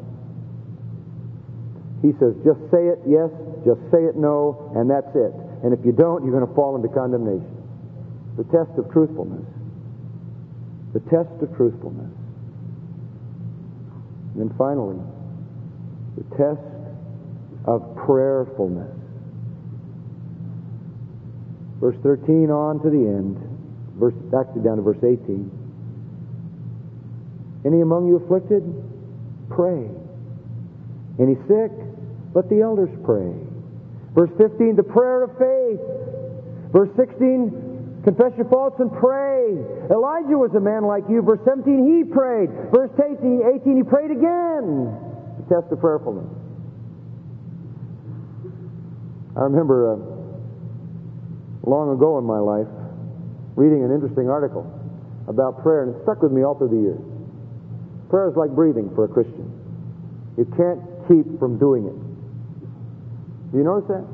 Speaker 1: He says, just say it yes, just say it no, and that's it. And if you don't, you're going to fall into condemnation. The test of truthfulness. The test of truthfulness. And then finally, the test of prayerfulness. Verse 13 on to the end. Actually down to verse 18. Any among you afflicted? Pray. Any sick? Let the elders pray. Verse 15, the prayer of faith. Verse 16, confess your faults and pray. Elijah was a man like you. Verse 17, he prayed. Verse 18, he prayed again. The test of prayerfulness. I remember long ago in my life reading an interesting article about prayer, and it stuck with me all through the years. Prayer is like breathing for a Christian. You can't keep from doing it. Do you notice that?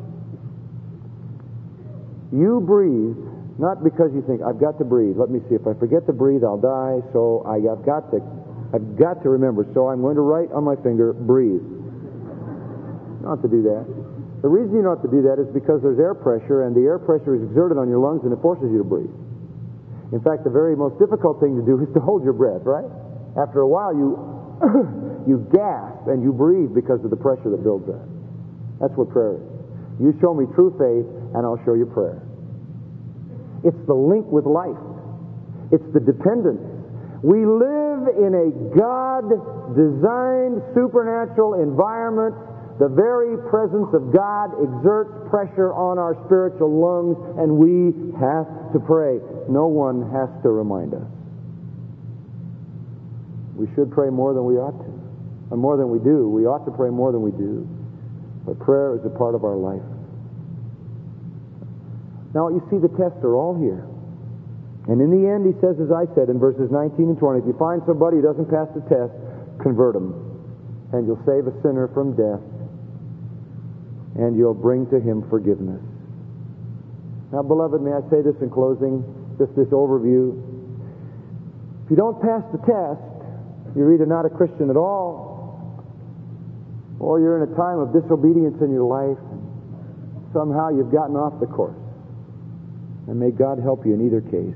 Speaker 1: You breathe not because you think, I've got to breathe. Let me see, if I forget to breathe, I'll die, so I've got to remember, so I'm going to write on my finger, breathe. You don't have to do that. The reason you don't have to do that is because there's air pressure, and the air pressure is exerted on your lungs, and it forces you to breathe. In fact, the very most difficult thing to do is to hold your breath, right? After a while, you gasp and you breathe because of the pressure that builds up. That's what prayer is. You show me true faith, and I'll show you prayer. It's the link with life. It's the dependence. We live in a God-designed supernatural environment. The very presence of God exerts pressure on our spiritual lungs, and we have to pray. No one has to remind us. We should pray more than we ought to. And more than we do. We ought to pray more than we do. But prayer is a part of our life. Now, you see, the tests are all here. And in the end, he says, as I said in verses 19 and 20, if you find somebody who doesn't pass the test, convert him. And you'll save a sinner from death. And you'll bring to him forgiveness. Now, beloved, may I say this in closing, just this overview. If you don't pass the test, you're either not a Christian at all, or you're in a time of disobedience in your life. Somehow you've gotten off the course. And may God help you in either case.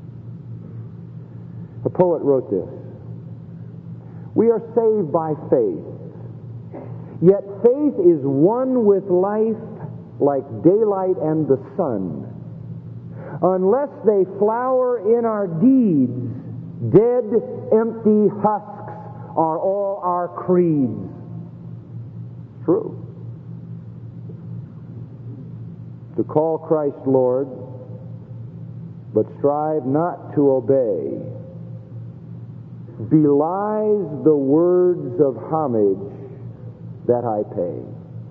Speaker 1: A poet wrote this: we are saved by faith, yet faith is one with life like daylight and the sun. Unless they flower in our deeds, dead, empty husks are all our creeds. True. To call Christ Lord, but strive not to obey, belies the words of homage that I pay.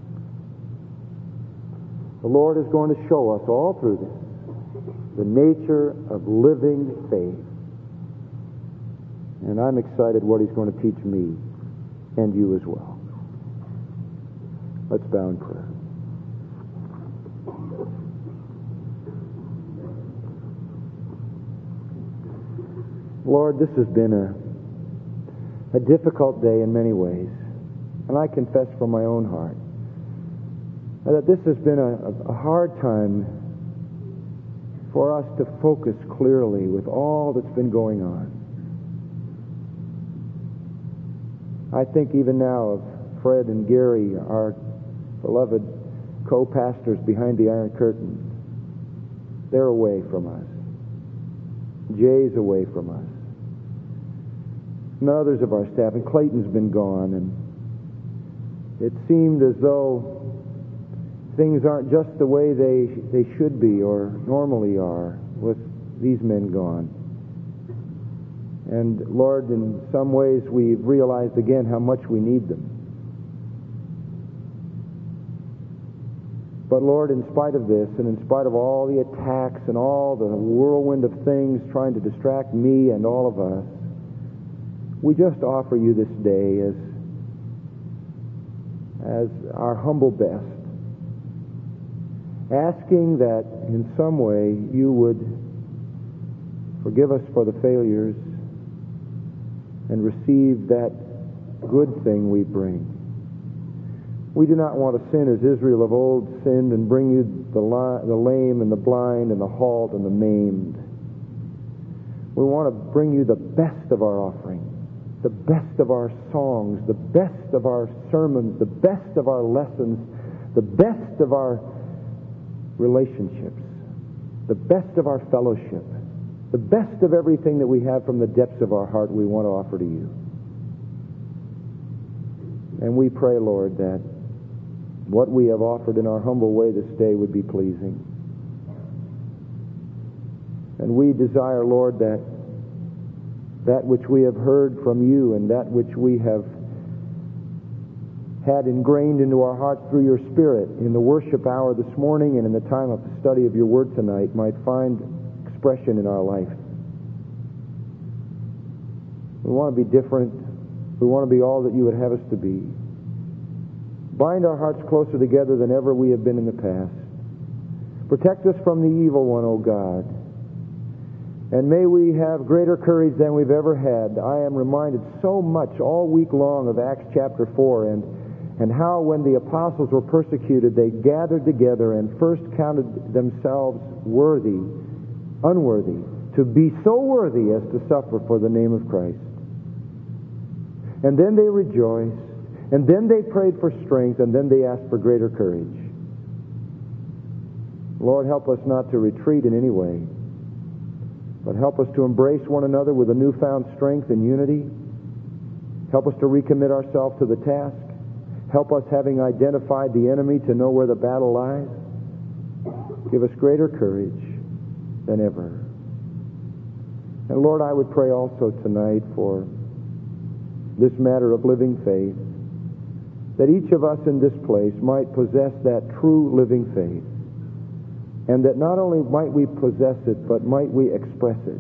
Speaker 1: The Lord is going to show us all through this the nature of living faith. And I'm excited what He's going to teach me and you as well. Let's bow in prayer. Lord, this has been a difficult day in many ways. And I confess from my own heart that this has been a hard time for us to focus clearly with all that's been going on. I think even now of Fred and Gary, our beloved co-pastors behind the Iron Curtain. They're away from us. Jay's away from us. And others of our staff. And Clayton's been gone. And it seemed as though things aren't just the way they should be or normally are with these men gone. And Lord, in some ways we've realized again how much we need them. But Lord, in spite of this, and in spite of all the attacks and all the whirlwind of things trying to distract me and all of us, we just offer you this day as our humble best, asking that in some way you would forgive us for the failures and receive that good thing we bring. We do not want to sin as Israel of old sinned and bring you the lame and the blind and the halt and the maimed. We want to bring you the best of our offering, the best of our songs, the best of our sermons, the best of our lessons, the best of our relationships, the best of our fellowship, the best of everything that we have from the depths of our heart we want to offer to you. And we pray, Lord, that what we have offered in our humble way this day would be pleasing. And we desire, Lord, that which we have heard from you and that which we have had ingrained into our hearts through your Spirit in the worship hour this morning and in the time of the study of your word tonight might find expression in our life. We want to be different. We want to be all that you would have us to be. Bind our hearts closer together than ever we have been in the past. Protect us from the evil one, O God. And may we have greater courage than we've ever had. I am reminded so much all week long of Acts chapter 4 and how when the apostles were persecuted, they gathered together and first counted themselves unworthy, to be so worthy as to suffer for the name of Christ. And then they rejoiced, and then they prayed for strength, and then they asked for greater courage. Lord, help us not to retreat in any way, but help us to embrace one another with a newfound strength and unity. Help us to recommit ourselves to the task. Help us, having identified the enemy, to know where the battle lies. Give us greater courage than ever. And Lord, I would pray also tonight for this matter of living faith, that each of us in this place might possess that true living faith, and that not only might we possess it, but might we express it,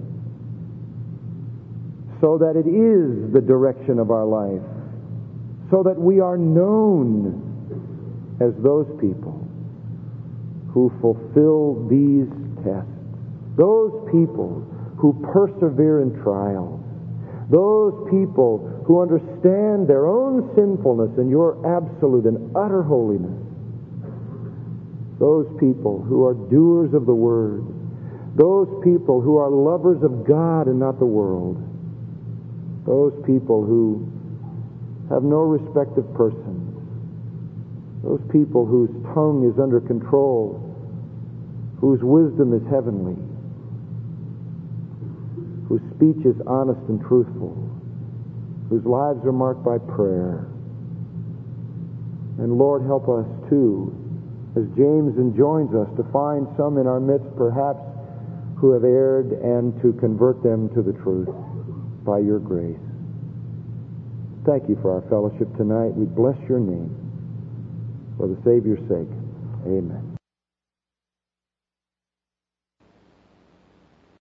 Speaker 1: so that it is the direction of our life, so that we are known as those people who fulfill these tests, those people who persevere in trials, those people who understand their own sinfulness and your absolute and utter holiness, those people who are doers of the Word, those people who are lovers of God and not the world, those people who have no respect of persons, those people whose tongue is under control, whose wisdom is heavenly, whose speech is honest and truthful, whose lives are marked by prayer. And Lord, help us too, as James enjoins us, to find some in our midst perhaps who have erred, and to convert them to the truth by your grace. Thank you for our fellowship tonight. We bless your name for the Savior's sake. Amen.